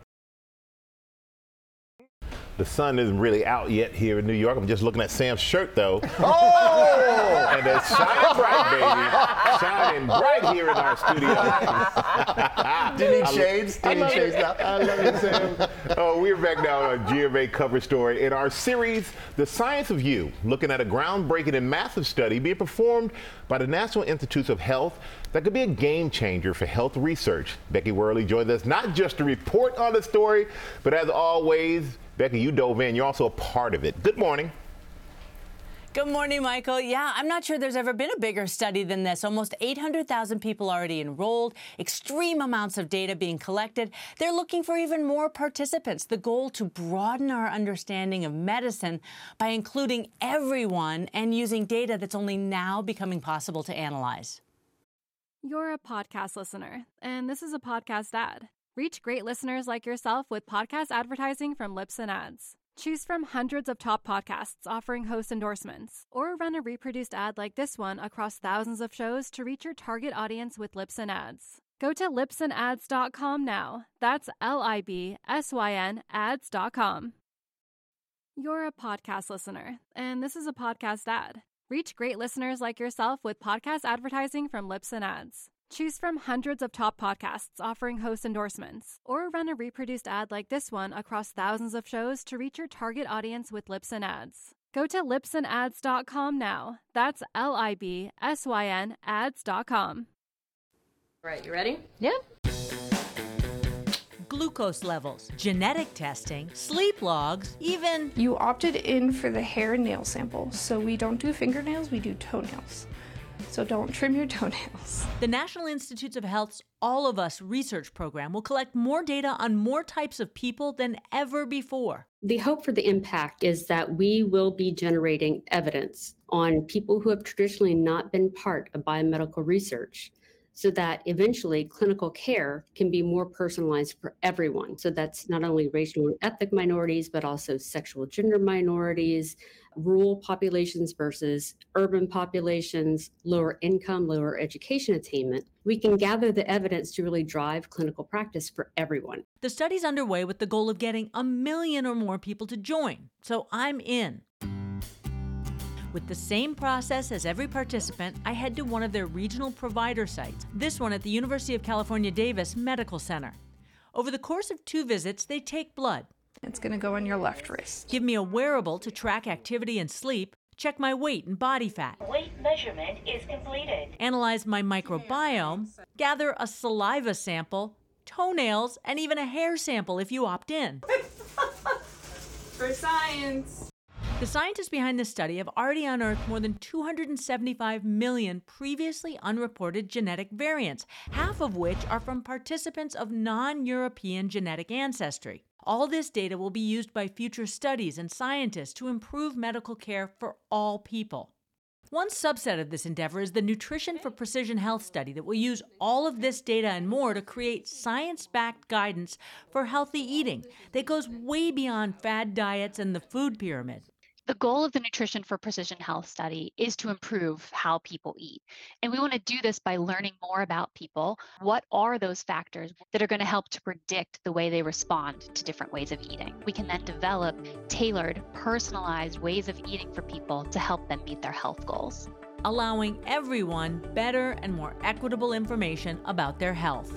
The sun isn't really out yet here in New York. I'm just looking at Sam's shirt, though. Oh! And it's shining bright, baby. Shining bright here in our studio. Do you need shades? Do you need shades now? I love it, Sam. Oh, we're back now on G M A cover story in our series, The Science of You, looking at a groundbreaking and massive study being performed by the National Institutes of Health that could be a game changer for health research. Becky Worley joined us not just to report on the story, but as always, Becky, you dove in. You're also a part of it. Good morning. Good morning, Michael. Yeah, I'm not sure there's ever been a bigger study than this. Almost eight hundred thousand people already enrolled, extreme amounts of data being collected. They're looking for even more participants. The goal to broaden our understanding of medicine by including everyone and using data that's only now becoming possible to analyze. You're a podcast listener, and this is a podcast ad. Reach great listeners like yourself with podcast advertising from Libsyn Ads. Choose from hundreds of top podcasts offering host endorsements, or run a reproduced ad like this one across thousands of shows to reach your target audience with Libsyn Ads. Go to libsyn ads dot com now. That's L I B S Y N ads dot com. You're a podcast listener, and this is a podcast ad. Reach great listeners like yourself with podcast advertising from Libsyn Ads. Choose from hundreds of top podcasts offering host endorsements, or run a reproduced ad like this one across thousands of shows to reach your target audience with Libsyn Ads. Go to libsyn ads dot com now. That's L I B S Y N ads dot com. All right, you ready? Yeah. Glucose levels, genetic testing, sleep logs, even... You opted in for the hair and nail sample, so we don't do fingernails, we do toenails. So don't trim your toenails. The National Institutes of Health's All of Us research program will collect more data on more types of people than ever before. The hope for the impact is that we will be generating evidence on people who have traditionally not been part of biomedical research, so that eventually clinical care can be more personalized for everyone. So that's not only racial and ethnic minorities, but also sexual gender minorities, rural populations versus urban populations, lower income, lower education attainment, we can gather the evidence to really drive clinical practice for everyone. The study's underway with the goal of getting a million or more people to join, so I'm in. With the same process as every participant, I head to one of their regional provider sites, this one at the University of California, Davis Medical Center. Over the course of two visits, they take blood. It's going to go on your left wrist. Give me a wearable to track activity and sleep, check my weight and body fat. Weight measurement is completed. Analyze my microbiome, gather a saliva sample, toenails, and even a hair sample if you opt in. For science. The scientists behind this study have already unearthed more than two hundred seventy-five million previously unreported genetic variants, half of which are from participants of non-European genetic ancestry. All this data will be used by future studies and scientists to improve medical care for all people. One subset of this endeavor is the Nutrition for Precision Health study that will use all of this data and more to create science-backed guidance for healthy eating that goes way beyond fad diets and the food pyramid. The goal of the Nutrition for Precision Health study is to improve how people eat. And we want to do this by learning more about people. What are those factors that are going to help to predict the way they respond to different ways of eating? We can then develop tailored, personalized ways of eating for people to help them meet their health goals, allowing everyone better and more equitable information about their health.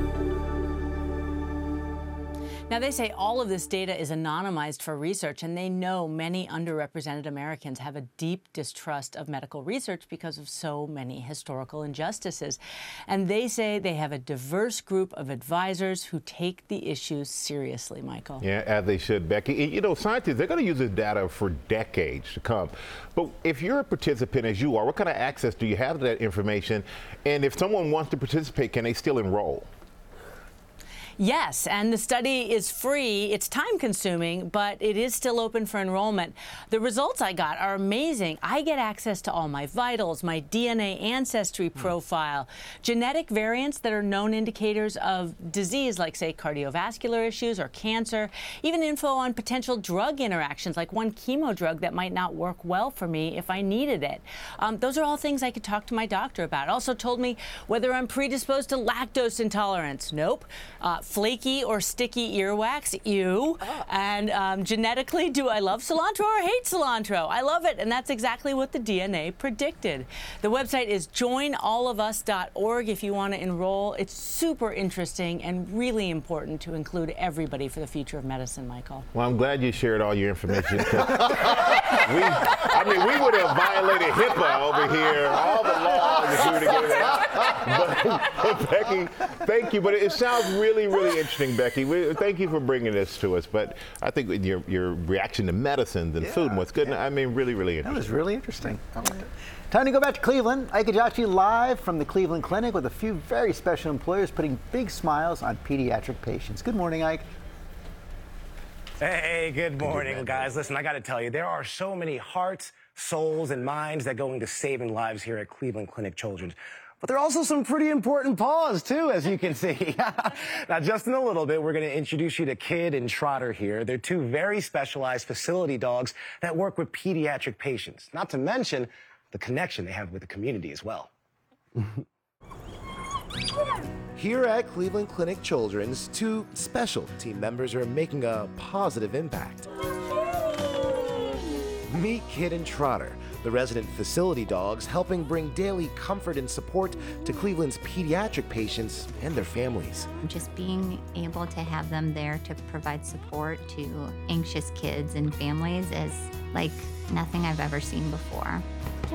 Now, they say all of this data is anonymized for research, and they know many underrepresented Americans have a deep distrust of medical research because of so many historical injustices. And they say they have a diverse group of advisors who take the issues seriously, Michael. Yeah, as they should, Becky. You know, scientists, they're going to use this data for decades to come. But if you're a participant, as you are, what kind of access do you have to that information? And if someone wants to participate, can they still enroll? Yes, and the study is free. It's time-consuming, but it is still open for enrollment. The results I got are amazing. I get access to all my vitals, my D N A ancestry profile, genetic variants that are known indicators of disease, like, say, cardiovascular issues or cancer, even info on potential drug interactions, like one chemo drug that might not work well for me if I needed it. Um, those are all things I could talk to my doctor about. Also told me whether I'm predisposed to lactose intolerance. Nope. Uh, flaky or sticky earwax, ew. Oh. And um, genetically, do I love cilantro or hate cilantro? I love it, and that's exactly what the D N A predicted. The website is join all of us dot org if you want to enroll. It's super interesting and really important to include everybody for the future of medicine, Michael. Well, I'm glad you shared all your information. we, I mean, we would have violated HIPAA over here, all the laws if we were to get it out. But, but Becky, thank you. But it sounds really, really interesting, Becky. We, thank you for bringing this to us. But I think your your reaction to medicines and yeah, food and what's good, yeah. I mean, really, really interesting. That was really interesting. Time to go back to Cleveland. Ike Ejiochi live from the Cleveland Clinic with a few very special employers putting big smiles on pediatric patients. Good morning, Ike. Hey, good morning, good guys. Listen, I got to tell you, there are so many hearts, souls, and minds that go into saving lives here at Cleveland Clinic Children's. But there are also some pretty important paws, too, as you can see. Now, just in a little bit, we're going to introduce you to Kid and Trotter here. They're two very specialized facility dogs that work with pediatric patients, not to mention the connection they have with the community as well. Here at Cleveland Clinic Children's, two special team members are making a positive impact. Meet Kid and Trotter, the resident facility dogs helping bring daily comfort and support to Cleveland's pediatric patients and their families. Just being able to have them there to provide support to anxious kids and families is like nothing I've ever seen before.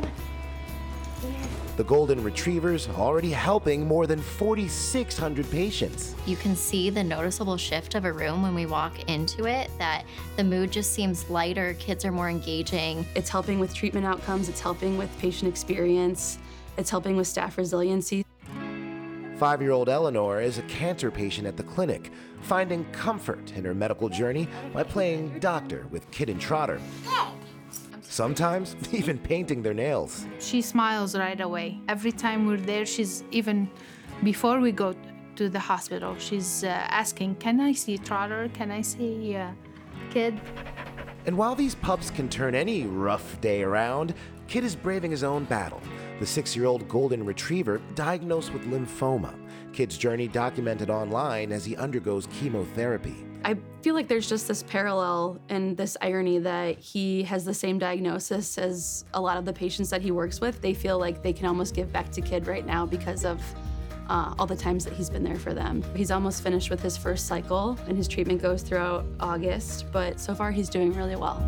The Golden Retrievers already helping more than forty-six hundred patients. You can see the noticeable shift of a room when we walk into it, that the mood just seems lighter, kids are more engaging. It's helping with treatment outcomes, it's helping with patient experience, it's helping with staff resiliency. Five-year-old Eleanor is a cancer patient at the clinic, finding comfort in her medical journey by playing doctor with Kid and Trotter. Sometimes even painting their nails. She smiles right away. Every time we're there, she's even, before we go to the hospital, she's uh, asking, can I see Trotter? Can I see uh, Kid? And while these pups can turn any rough day around, Kid is braving his own battle. The six-year-old golden retriever diagnosed with lymphoma. Kid's journey documented online as he undergoes chemotherapy. I feel like there's just this parallel and this irony that he has the same diagnosis as a lot of the patients that he works with. They feel like they can almost give back to Kid right now because of uh, all the times that he's been there for them. He's almost finished with his first cycle, and his treatment goes throughout August, but so far he's doing really well.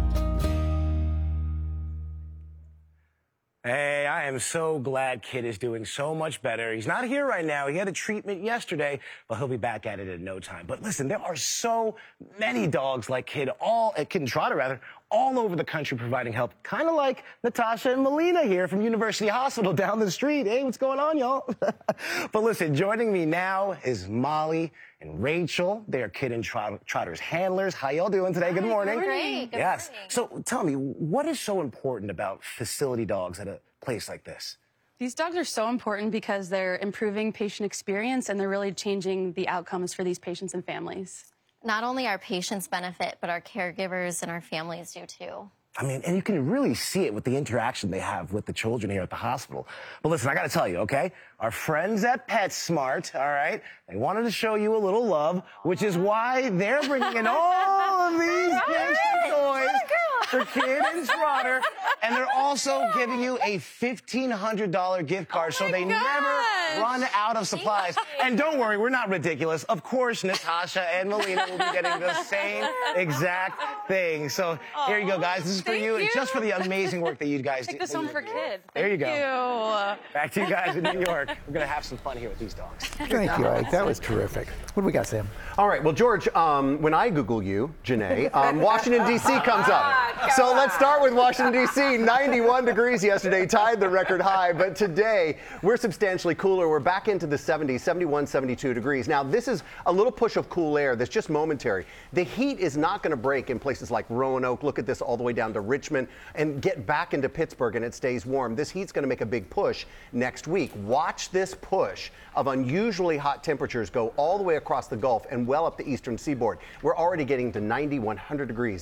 Hey, I am so glad Kid is doing so much better. He's not here right now. He had a treatment yesterday, but he'll be back at it in no time. But listen, there are so many dogs like Kid, all at Kid and Trotter, rather, all over the country providing help, kind of like Natasha and Melina here from University Hospital down the street. Hey, what's going on, y'all? But listen, joining me now is Molly and Rachel. They are Kid and Trot- Trotter's handlers. How y'all doing today? Good morning. Great. Good yes. morning. So tell me, what is so important about facility dogs at a place like this? These dogs are so important because they're improving patient experience and they're really changing the outcomes for these patients and families. Not only our patients benefit, but our caregivers and our families do too. I mean, and you can really see it with the interaction they have with the children here at the hospital. But listen, I got to tell you, okay? Our friends at PetSmart, all right, they wanted to show you a little love, which is why they're bringing in all of these gangster toys for Kid and Trotter. And they're also giving you a fifteen hundred dollars gift card so they never run out of supplies. And don't worry, we're not ridiculous. Of course, Natasha and Melina will be getting the same exact thing. So here you go, guys. This is for you, and just for the amazing work that you guys do. Take this home for Kid. There you go. Thank you. Back to you guys in New York. We're going to have some fun here with these dogs. Thank you, Ike. That was terrific. What do we got, Sam? All right. Well, George, um, when I Google you, Janae, um, Washington, D C comes up. So let's start with Washington, D C ninety-one degrees yesterday, tied the record high. But today, we're substantially cooler. We're back into the seventies, seventy-one, seventy-two degrees. Now, this is a little push of cool air that's just momentary. The heat is not going to break in places like Roanoke. Look at this all the way down to Richmond and get back into Pittsburgh, and it stays warm. This heat's going to make a big push next week. Watch this push of unusually hot temperatures go all the way across the Gulf and well up the eastern seaboard. We're already getting to ninety, one hundred degrees.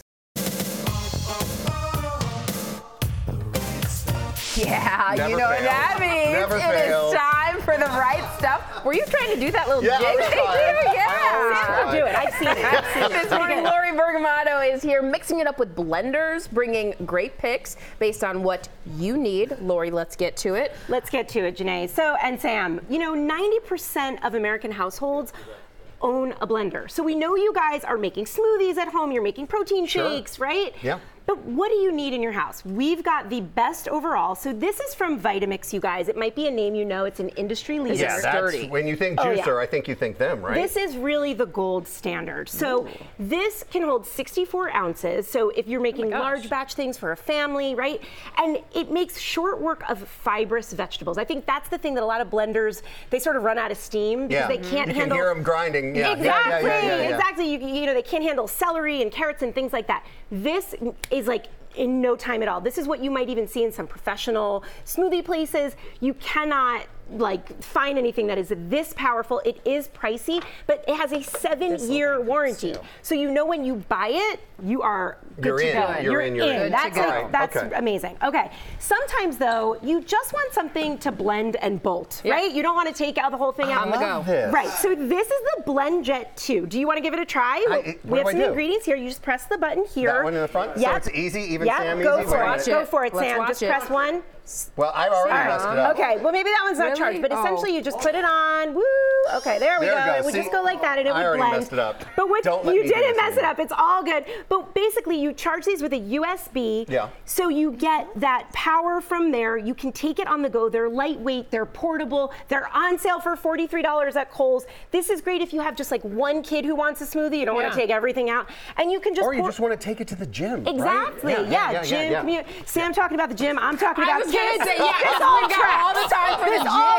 Yeah, Never you know what fails. that means. Never it fails. is time for the right stuff. Were you trying to do that little Yeah, I jig was thing trying. too? I Yeah. always Sam try. will do it. I've seen it. I've seen it. This morning, Lori Bergamato is here mixing it up with blenders, bringing great picks based on what you need. Lori, let's get to it. Let's get to it, Janae. So, and Sam, you know, ninety percent of American households own a blender. So we know you guys are making smoothies at home, you're making protein Sure. shakes, right? Yeah. But what do you need in your house? We've got the best overall. So this is from Vitamix, you guys. It might be a name you know. It's an industry leader. Yeah, that's, when you think Oh, juicer, yeah. I think you think them, right? This is really the gold standard. So Ooh. this can hold sixty-four ounces. So if you're making gosh. large batch things for a family, right? And it makes short work of fibrous vegetables. I think that's the thing that a lot of blenders, they sort of run out of steam because Yeah. they can't you handle. can hear them grinding. Yeah. Exactly, Yeah, yeah, yeah, yeah, yeah. exactly. You, you know, they can't handle celery and carrots and things like that. This is like in no time at all. This is what you might even see in some professional smoothie places. You cannot like find anything that is this powerful. It is pricey, but it has a seven-year warranty. So you know when you buy it, you are good You're to in. go. You're in, you're in. Good That's to go. like, that's Okay. amazing. Okay. Sometimes though, you just want something to blend and bolt, right? You don't want to take out the whole thing out. On the go. This. Right. So this is the BlendJet two. Do you want to give it a try? I- we what have do I some do? ingredients here. You just press the button here. That one in the front? So Yep. it's easy, even Yep, Sam go easy? for Wait a it. minute. Go for it, Let's Sam. watch Just it. press one. Well, I've already All right. messed it up. Okay, well maybe that one's not Really? charged, but Oh. essentially you just put it on. Woo! Okay, there we There go. we go. It would See? just go like that, and it I would already blend. messed it up. But what Don't let you me do didn't this mess it anymore. up. It's all good. But basically, you charge these with a U S B. Yeah. So you get that power from there. You can take it on the go. They're lightweight. They're portable. They're on sale for forty-three dollars at Kohl's. This is great if you have just like one kid who wants a smoothie. You don't want Yeah. to take everything out, and you can just. Or you pour- just want to take it to the gym, right? Exactly. Yeah, Yeah. yeah, yeah, Gym. yeah. commu- Sam talking about the gym. I'm talking I about was gonna kids. say, yeah, It's we all got tracks. all the time for the It's all gym. tracks.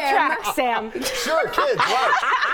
Sam. Sure, kids, watch.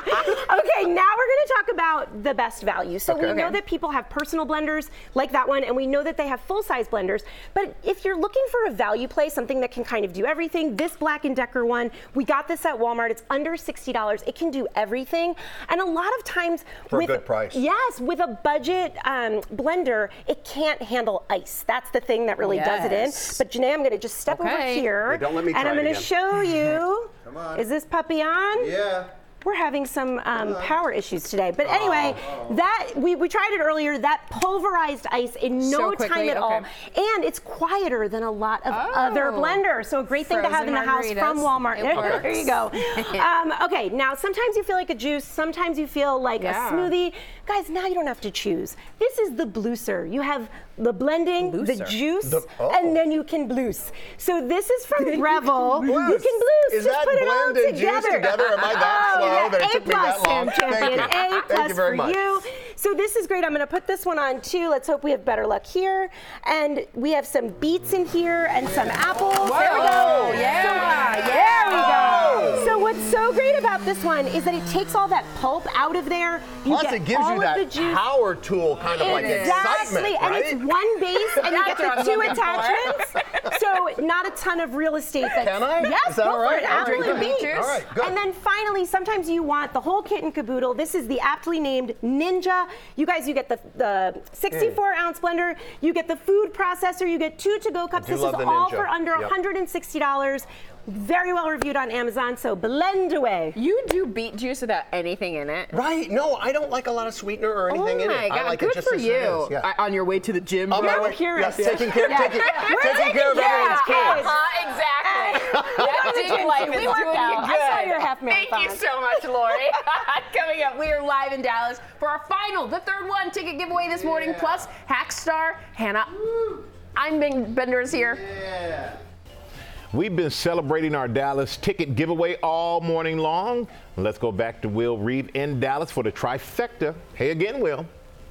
Okay, now we're going to talk about the best value. So Okay. we know Okay. that people have personal blenders like that one, and we know that they have full-size blenders. But if you're looking for a value play, something that can kind of do everything, this Black and Decker one, we got this at Walmart. It's under sixty dollars. It can do everything. And a lot of times For a with good price. Yes, with a budget um, blender, it can't handle ice. That's the thing that really does it in. Yes. But Janae, I'm going to just step over Okay. here. Yeah, don't let me and try I'm it going to again. show you. Come on. Is this puppy on? Yeah. We're having some um, power issues today. But anyway, that we, we tried it earlier. That pulverized ice in no So time quickly, at all. okay. And it's quieter than a lot of Oh. other blenders. So a great thing to have in the Frozen house from margaritas. Walmart. It There, works. there you go. um, okay, now sometimes you feel like a juice. Sometimes you feel like Yeah. a smoothie. Guys, now you don't have to choose. This is the Blueser. You have the blending, the Blueser. juice, The- oh. and then you can blues. So this is from Breville. You Blues. can blues. Is Just that put it all blend and juice together. together? Am I that Oh, slow yeah. that it A took me that plus, long? Sam Thank Champion. you. A Thank plus you very for much. you. So this is great. I'm going to put this one on too. Let's hope we have better luck here. And we have some beets in here and some apples. There we go. Whoa, yeah, So, yeah. There we go. So what's so great about this one is that it takes all that pulp out of there. You Plus, get it gives all you of the that juice. power tool kind of like Exactly, excitement, and right? it's one base, and you get That's what I the was two looking for. attachments. So not a ton of real estate. That's, Can I? Yes, Is that go all for right? it. All right, Absolutely, good. beet All right, good. And then finally, sometimes you want the whole kit and caboodle. This is the aptly named Ninja. You guys, you get the the sixty-four ounce blender. You get the food processor. You get two to-go cups. do This is love the all Ninja. for under Yep. one hundred sixty dollars. Very well reviewed on Amazon. So blend away. You do beet juice without anything in it. Right? No, I don't like a lot of sweetener or anything Oh in my it. God, I like good it just for as you. it is. Yeah. I- on your way to the gym, On my bro. way- curious. yes, taking care, Yeah. taking, We're taking care of everyone's kids. Uh-huh, exactly. That to dig gym life too. is We work doing out. you I good. saw your half Thank marathon. you so much, Lori. Coming up, we are live in Dallas for our final, the third one, ticket giveaway this morning, plus Hack Star Hannah. I'm Ben Benders here. We've been celebrating our Dallas ticket giveaway all morning long. Let's go back to Will Reeve in Dallas for the trifecta. Hey again, Will.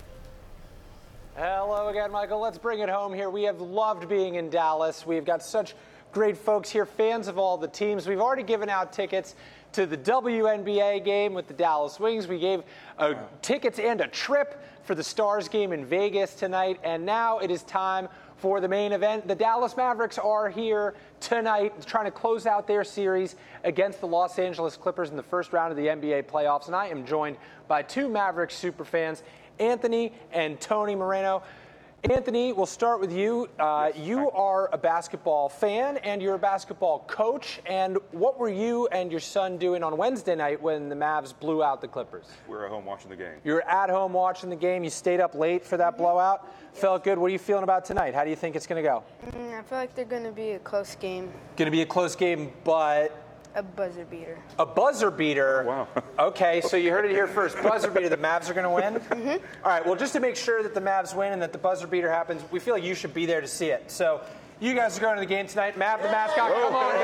Hello again, Michael. Let's bring it home here. We have loved being in Dallas. We've got such great folks here, fans of all the teams. We've already given out tickets to the W N B A game with the Dallas Wings. We gave uh, tickets and a trip for the Stars game in Vegas tonight. And now it is time for the main event. The Dallas Mavericks are here tonight trying to close out their series against the Los Angeles Clippers in the first round of the N B A playoffs. And I am joined by two Mavericks superfans, Anthony and Tony Moreno. Anthony, we'll start with you. Uh, you are a basketball fan and you're a basketball coach. And what were you and your son doing on Wednesday night when the Mavs blew out the Clippers? We were at home watching the game. You were at home watching the game. You stayed up late for that blowout. Felt good. What are you feeling about tonight? How do you think it's going to go? Mm, I feel like they're going to be a close game. Going to be a close game, but A buzzer beater. a buzzer beater. Wow. Okay, so you heard it here first. Buzzer beater. The Mavs are going to win? Mm-hmm. All right, well, just to make sure that the Mavs win and that the buzzer beater happens, we feel like you should be there to see it. So you guys are going to the game tonight. Mav, the mascot, come on.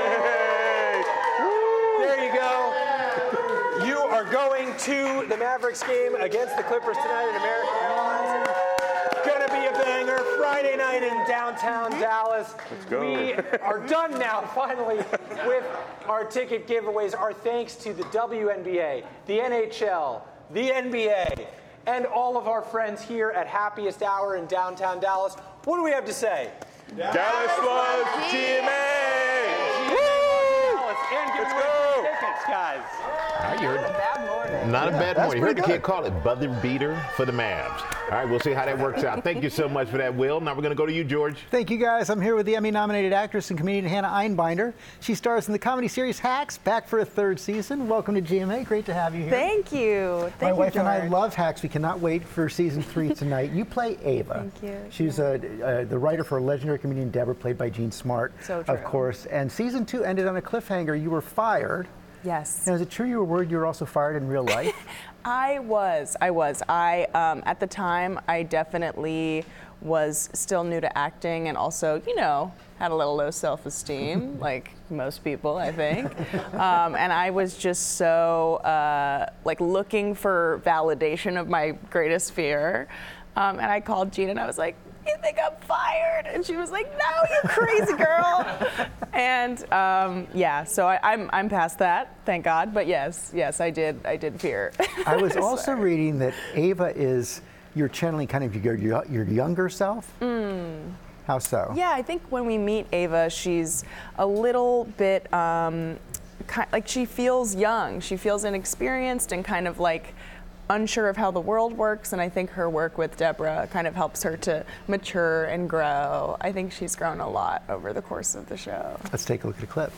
There you go. You are going to the Mavericks game against the Clippers tonight at American Airlines. Gonna be a banger. Friday night in downtown Dallas. Let's go. We are done now, finally, with our ticket giveaways. Our thanks to the W N B A, the N H L, the N B A, and all of our friends here at Happiest Hour in downtown Dallas. What do we have to say? Dallas loves G M A! Dallas, and give away tickets, guys. I heard. Not a bad That's morning. You heard the pretty kid call it buzzer beater for the Mavs. All right, we'll see how that works out. Thank you so much for that, Will. Now we're going to go to you, George. Thank you, guys. I'm here with the Emmy-nominated actress and comedian Hannah Einbinder. She stars in the comedy series Hacks, back for a third season. Welcome to G M A. Great to have you here. Thank you. Thank My you, wife George. and I love Hacks. We cannot wait for season three tonight. You play Ava. Thank you. She's uh, uh, the writer for legendary comedian Deborah, played by Gene Smart, So of true. course. And season two ended on a cliffhanger. You were fired. Yes. Now, is it true you were worried you were also fired in real life? I was. I was. I um, at the time, I definitely was still new to acting, and also, you know, had a little low self-esteem, like most people, I think. Um, and I was just so uh, like looking for validation of my greatest fear. Um, and I called Gene and I was like, you think I'm fired? And she was like, no, you crazy girl. And um, yeah, so I, I'm I'm past that, thank God. But yes, yes, I did I did fear. I was also reading that Ava is, you're channeling kind of your, your, your younger self. Mm. How so? Yeah, I think when we meet Ava, she's a little bit, um, ki- like she feels young. She feels inexperienced and kind of like unsure of how the world works. And I think her work with Deborah kind of helps her to mature and grow. I think she's grown a lot over the course of the show. Let's take a look at a clip.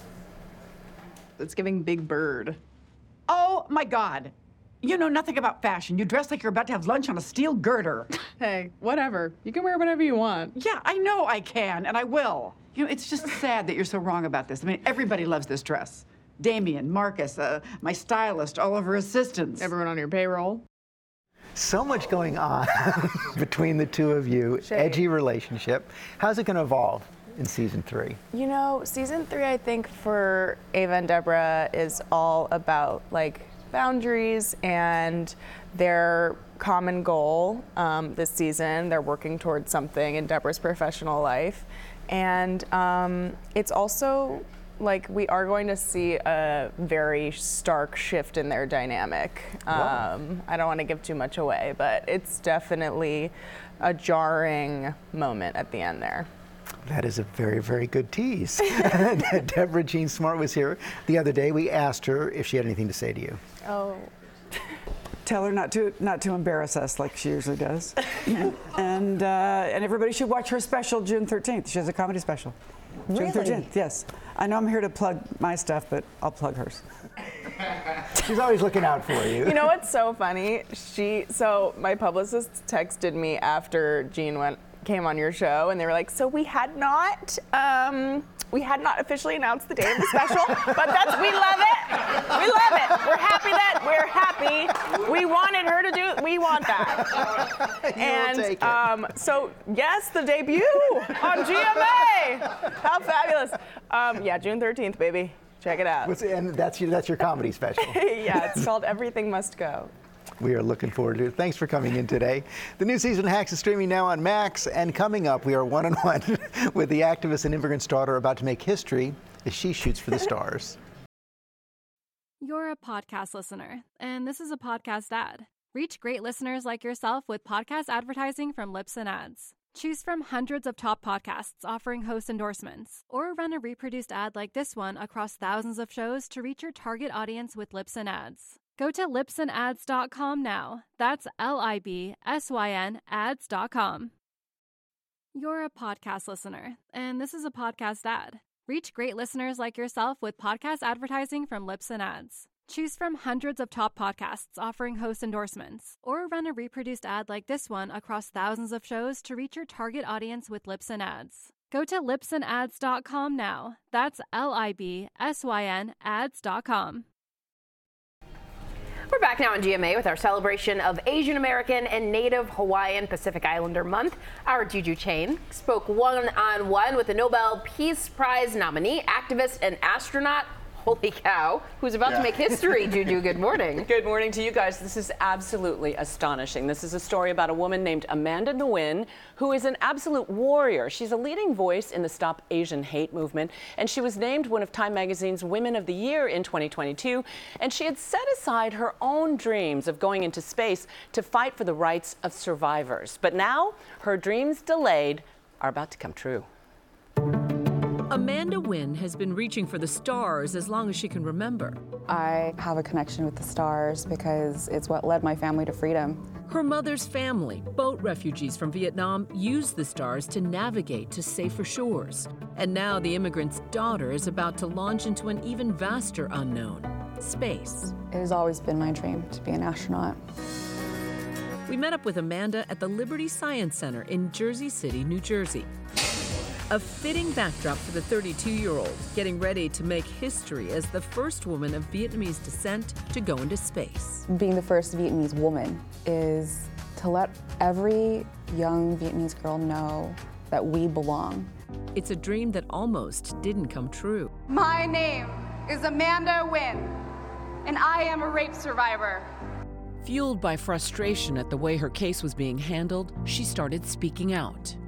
It's giving Big Bird. Oh my God. You know nothing about fashion. You dress like you're about to have lunch on a steel girder. Hey, whatever. You can wear whatever you want. Yeah, I know I can, and I will. You know, it's just sad that you're so wrong about this. I mean, everybody loves this dress. Damien, Marcus, uh, my stylist, all of her assistants. Everyone on your payroll. So much going on between the two of you, Shay. edgy relationship. How's it going to evolve in season three? You know, season three, I think for Ava and Deborah is all about like boundaries and their common goal um, this season. They're working towards something in Deborah's professional life. And um, it's also like we are going to see a very stark shift in their dynamic. Um, I don't want to give too much away, but it's definitely a jarring moment at the end there. That is a very, very good tease. Deborah Jean Smart was here the other day. We asked her if she had anything to say to you. Oh. Tell her not to not to embarrass us like she usually does. and uh, and everybody should watch her special June thirteenth. She has a comedy special. Really? June thirteenth, yes. I know I'm here to plug my stuff, but I'll plug hers. She's always looking out for you. You know what's so funny? She so my publicist texted me after Jean went came on your show, and they were like, so we had not um, we had not officially announced the date of the special, but that's we love it. We love it. We're happy that we're happy. We wanted her to do. We want that. and um, so yes, the debut on G M A. How fabulous! Um, yeah, June thirteenth, baby. Check it out. What's, and that's your, that's your comedy special. Yeah, it's called Everything Must Go. We are looking forward to it. Thanks for coming in today. The new season of Hacks is streaming now on Max, and coming up, we are one-on-one with the activist and immigrant's daughter about to make history as she shoots for the stars. You're a podcast listener, and this is a podcast ad. Reach great listeners like yourself with podcast advertising from Libsyn Ads. Choose from hundreds of top podcasts offering host endorsements, or run a reproduced ad like this one across thousands of shows to reach your target audience with Libsyn Ads. Go to libsyn ads dot com now. That's L I B S Y N ads dot com. You're a podcast listener, and this is a podcast ad. Reach great listeners like yourself with podcast advertising from Libsyn Ads. Choose from hundreds of top podcasts offering host endorsements, or run a reproduced ad like this one across thousands of shows to reach your target audience with Libsyn Ads. Go to libsyn ads dot com now. That's L I B S Y N ads dot com. We're back now on G M A with our celebration of Asian American and Native Hawaiian Pacific Islander Month. Our Juju Chain spoke one-on-one with the Nobel Peace Prize nominee, activist, and astronaut, holy cow, who's about Yeah. to make history. Juju, good morning. Good morning to you guys. This is absolutely astonishing. This is a story about a woman named Amanda Nguyen, who is an absolute warrior. She's a leading voice in the Stop Asian Hate movement, and she was named one of Time Magazine's Women of the Year in twenty twenty-two, and she had set aside her own dreams of going into space to fight for the rights of survivors. But now, her dreams delayed are about to come true. Amanda Nguyen has been reaching for the stars as long as she can remember. I have a connection with the stars because it's what led my family to freedom. Her mother's family, boat refugees from Vietnam, used the stars to navigate to safer shores. And now the immigrant's daughter is about to launch into an even vaster unknown, space. It has always been my dream to be an astronaut. We met up with Amanda at the Liberty Science Center in Jersey City, New Jersey. A fitting backdrop for the thirty-two-year-old getting ready to make history as the first woman of Vietnamese descent to go into space. Being the first Vietnamese woman is to let every young Vietnamese girl know that we belong. It's a dream that almost didn't come true. My name is Amanda Nguyen, and I am a rape survivor. Fueled by frustration at the way her case was being handled, she started speaking out.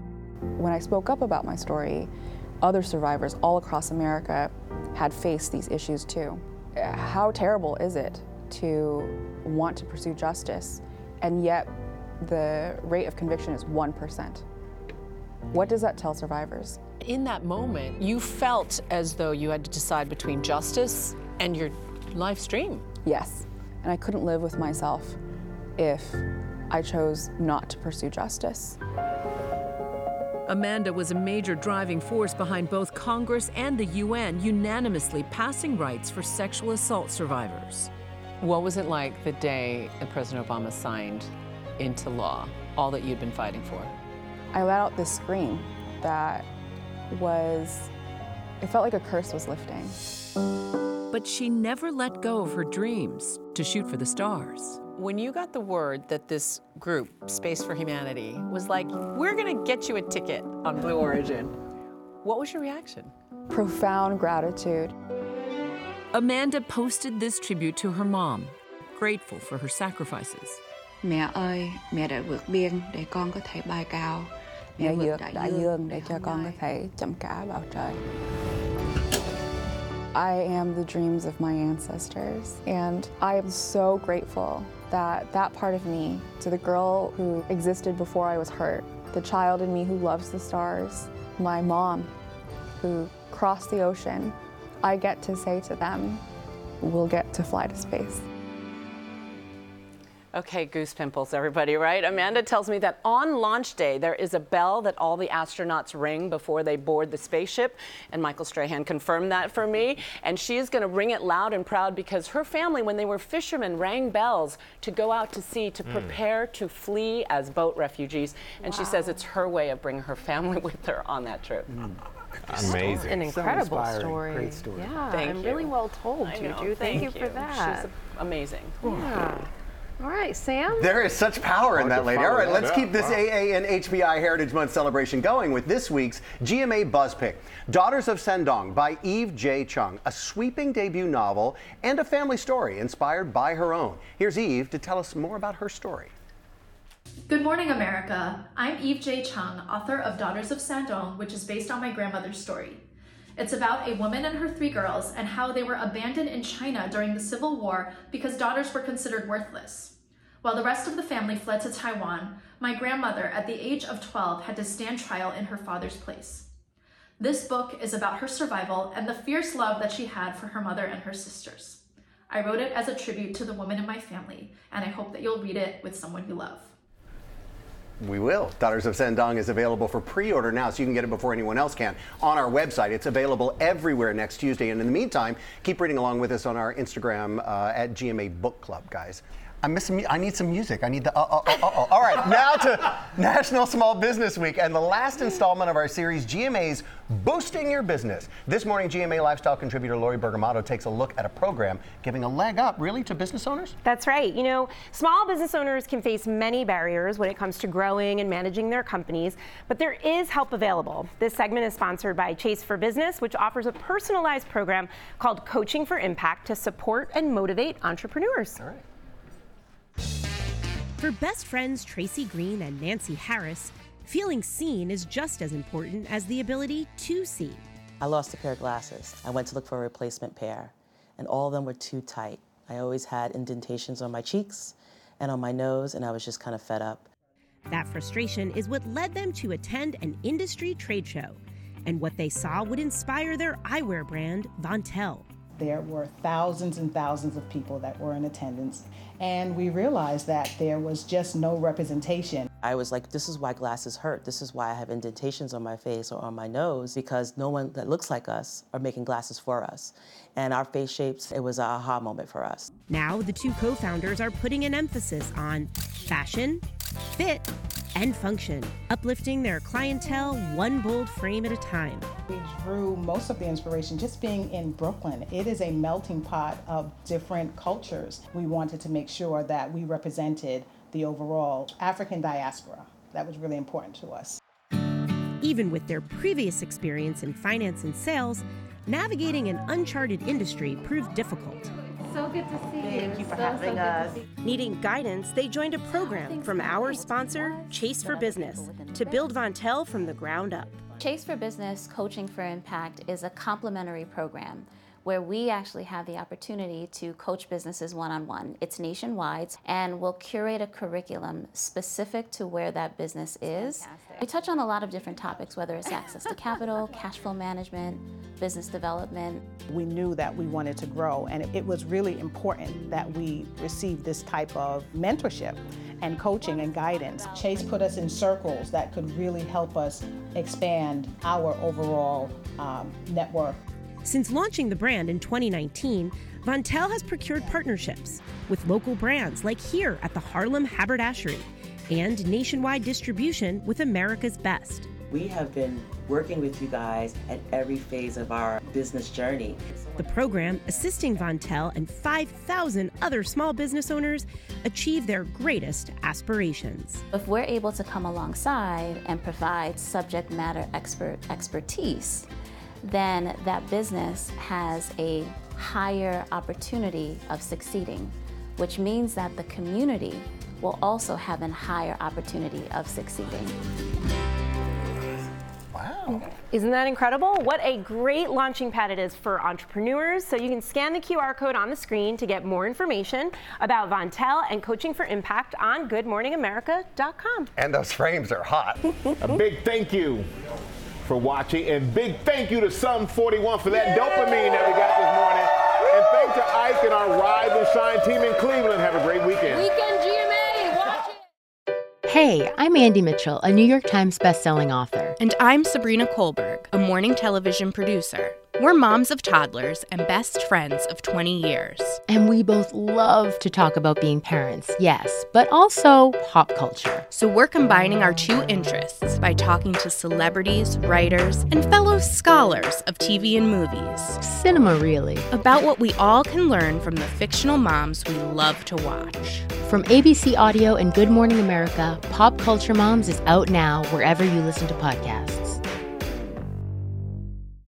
when I spoke up about my story, other survivors all across America had faced these issues too. How terrible is it to want to pursue justice, and yet the rate of conviction is one percent? What does that tell survivors? In that moment, you felt as though you had to decide between justice and your life's dream. Yes, and I couldn't live with myself if I chose not to pursue justice. Amanda was a major driving force behind both Congress and the U N unanimously passing rights for sexual assault survivors. What was it like the day that President Obama signed into law all that you'd been fighting for? I let out this scream that was, it felt like a curse was lifting. But she never let go of her dreams to shoot for the stars. When you got the word that this group, Space for Humanity, was like, we're gonna get you a ticket on Blue Origin, what was your reaction? Profound gratitude. Amanda posted this tribute to her mom, grateful for her sacrifices. Mẹ ơi, mẹ đã vượt biên để con có thể bay cao. Mẹ vượt đại dương để cho con có thể chậm cả bầu trời. I am the dreams of my ancestors, and I am so grateful that that part of me, to the girl who existed before I was hurt, the child in me who loves the stars, my mom who crossed the ocean, I get to say to them, we'll get to fly to space. Okay, goose pimples, everybody, right? Amanda tells me that on launch day, there is a bell that all the astronauts ring before they board the spaceship, and Michael Strahan confirmed that for me, and she is gonna ring it loud and proud because her family, when they were fishermen, rang bells to go out to sea to prepare to flee as boat refugees, and she says it's her way of bringing her family with her on that trip. Amazing. An incredible inspiring. story. Great story. Yeah, Thank and you. really well told, I know, Juju. Thank, you for that. She's amazing. Yeah. All right, Sam. There is such power in that lady. All right, let's keep this Wow. A A and H B I Heritage Month celebration going with this week's G M A Buzz Pick. Daughters of Sendong by Eve J. Chung, a sweeping debut novel and a family story inspired by her own. Here's Eve to tell us more about her story. Good morning, America. I'm Eve J. Chung, author of Daughters of Sandong, which is based on my grandmother's story. It's about a woman and her three girls and how they were abandoned in China during the Civil War because daughters were considered worthless. While the rest of the family fled to Taiwan, my grandmother, at the age of twelve, had to stand trial in her father's place. This book is about her survival and the fierce love that she had for her mother and her sisters. I wrote it as a tribute to the women in my family, and I hope that you'll read it with someone you love. We will. Daughters of Sendong is available for pre-order now, so you can get it before anyone else can on our website. It's available everywhere next Tuesday. And in the meantime, keep reading along with us on our Instagram uh, at G M A Book Club, guys. I'm missing. I need some music. I need the. Uh, uh, uh, uh, uh. All right, now to National Small Business Week and the last installment of our series, G M A's Boosting Your Business. This morning, G M A lifestyle contributor Lori Bergamato takes a look at a program giving a leg up, really, to business owners. That's right. You know, small business owners can face many barriers when it comes to growing and managing their companies, but there is help available. This segment is sponsored by Chase for Business, which offers a personalized program called Coaching for Impact to support and motivate entrepreneurs. All right. For best friends Tracy Green and Nancy Harris, feeling seen is just as important as the ability to see. I lost a pair of glasses. I went to look for a replacement pair, and all of them were too tight. I always had indentations on my cheeks and on my nose, and I was just kind of fed up. That frustration is what led them to attend an industry trade show, and what they saw would inspire their eyewear brand, Vontel. There were thousands and thousands of people that were in attendance, and we realized that there was just no representation. I was like, this is why glasses hurt. This is why I have indentations on my face or on my nose, because no one that looks like us are making glasses for us. And our face shapes, it was an aha moment for us. Now the two co-founders are putting an emphasis on fashion, fit, and function, uplifting their clientele one bold frame at a time. We drew most of the inspiration just being in Brooklyn. It is a melting pot of different cultures. We wanted to make sure that we represented the overall African diaspora. That was really important to us. Even with their previous experience in finance and sales, navigating an uncharted industry proved difficult. So good to see you. Thank you for so, having so us. good to see Needing guidance, they joined a program from our sponsor, Chase for Business, to build Vontel from the ground up. Chase for Business Coaching for Impact is a complementary program where we actually have the opportunity to coach businesses one-on-one. It's nationwide, and we'll curate a curriculum specific to where that business is. Fantastic. We touch on a lot of different topics, whether it's access to capital, cash flow management, business development. We knew that we wanted to grow, and it was really important that we receive this type of mentorship and coaching and guidance. Chase put us in circles that could really help us expand our overall um, network. Since launching the brand in twenty nineteen, Vontel has procured partnerships with local brands like here at the Harlem Haberdashery and nationwide distribution with America's Best. We have been working with you guys at every phase of our business journey. The program assisting Vontel and five thousand other small business owners achieve their greatest aspirations. If we're able to come alongside and provide subject matter expert expertise, then that business has a higher opportunity of succeeding, which means that the community will also have a higher opportunity of succeeding. Wow. Isn't that incredible? What a great launching pad it is for entrepreneurs. So you can scan the Q R code on the screen to get more information about Vontel and Coaching for Impact on good morning america dot com. And those frames are hot. A big thank you for watching, and big thank you to Sum forty-one for that dopamine that we got this morning. And thanks to Ike and our Rise and Shine team in Cleveland. Have a great weekend. Weekend G M A, watch it. Hey, I'm Andy Mitchell, a New York Times bestselling author. And I'm Sabrina Kohlberg, a morning television producer. We're moms of toddlers and best friends of twenty years. And we both love to talk about being parents, yes, but also pop culture. So we're combining our two interests by talking to celebrities, writers, and fellow scholars of T V and movies. Cinema, really. About what we all can learn from the fictional moms we love to watch. From A B C Audio and Good Morning America, Pop Culture Moms is out now wherever you listen to podcasts.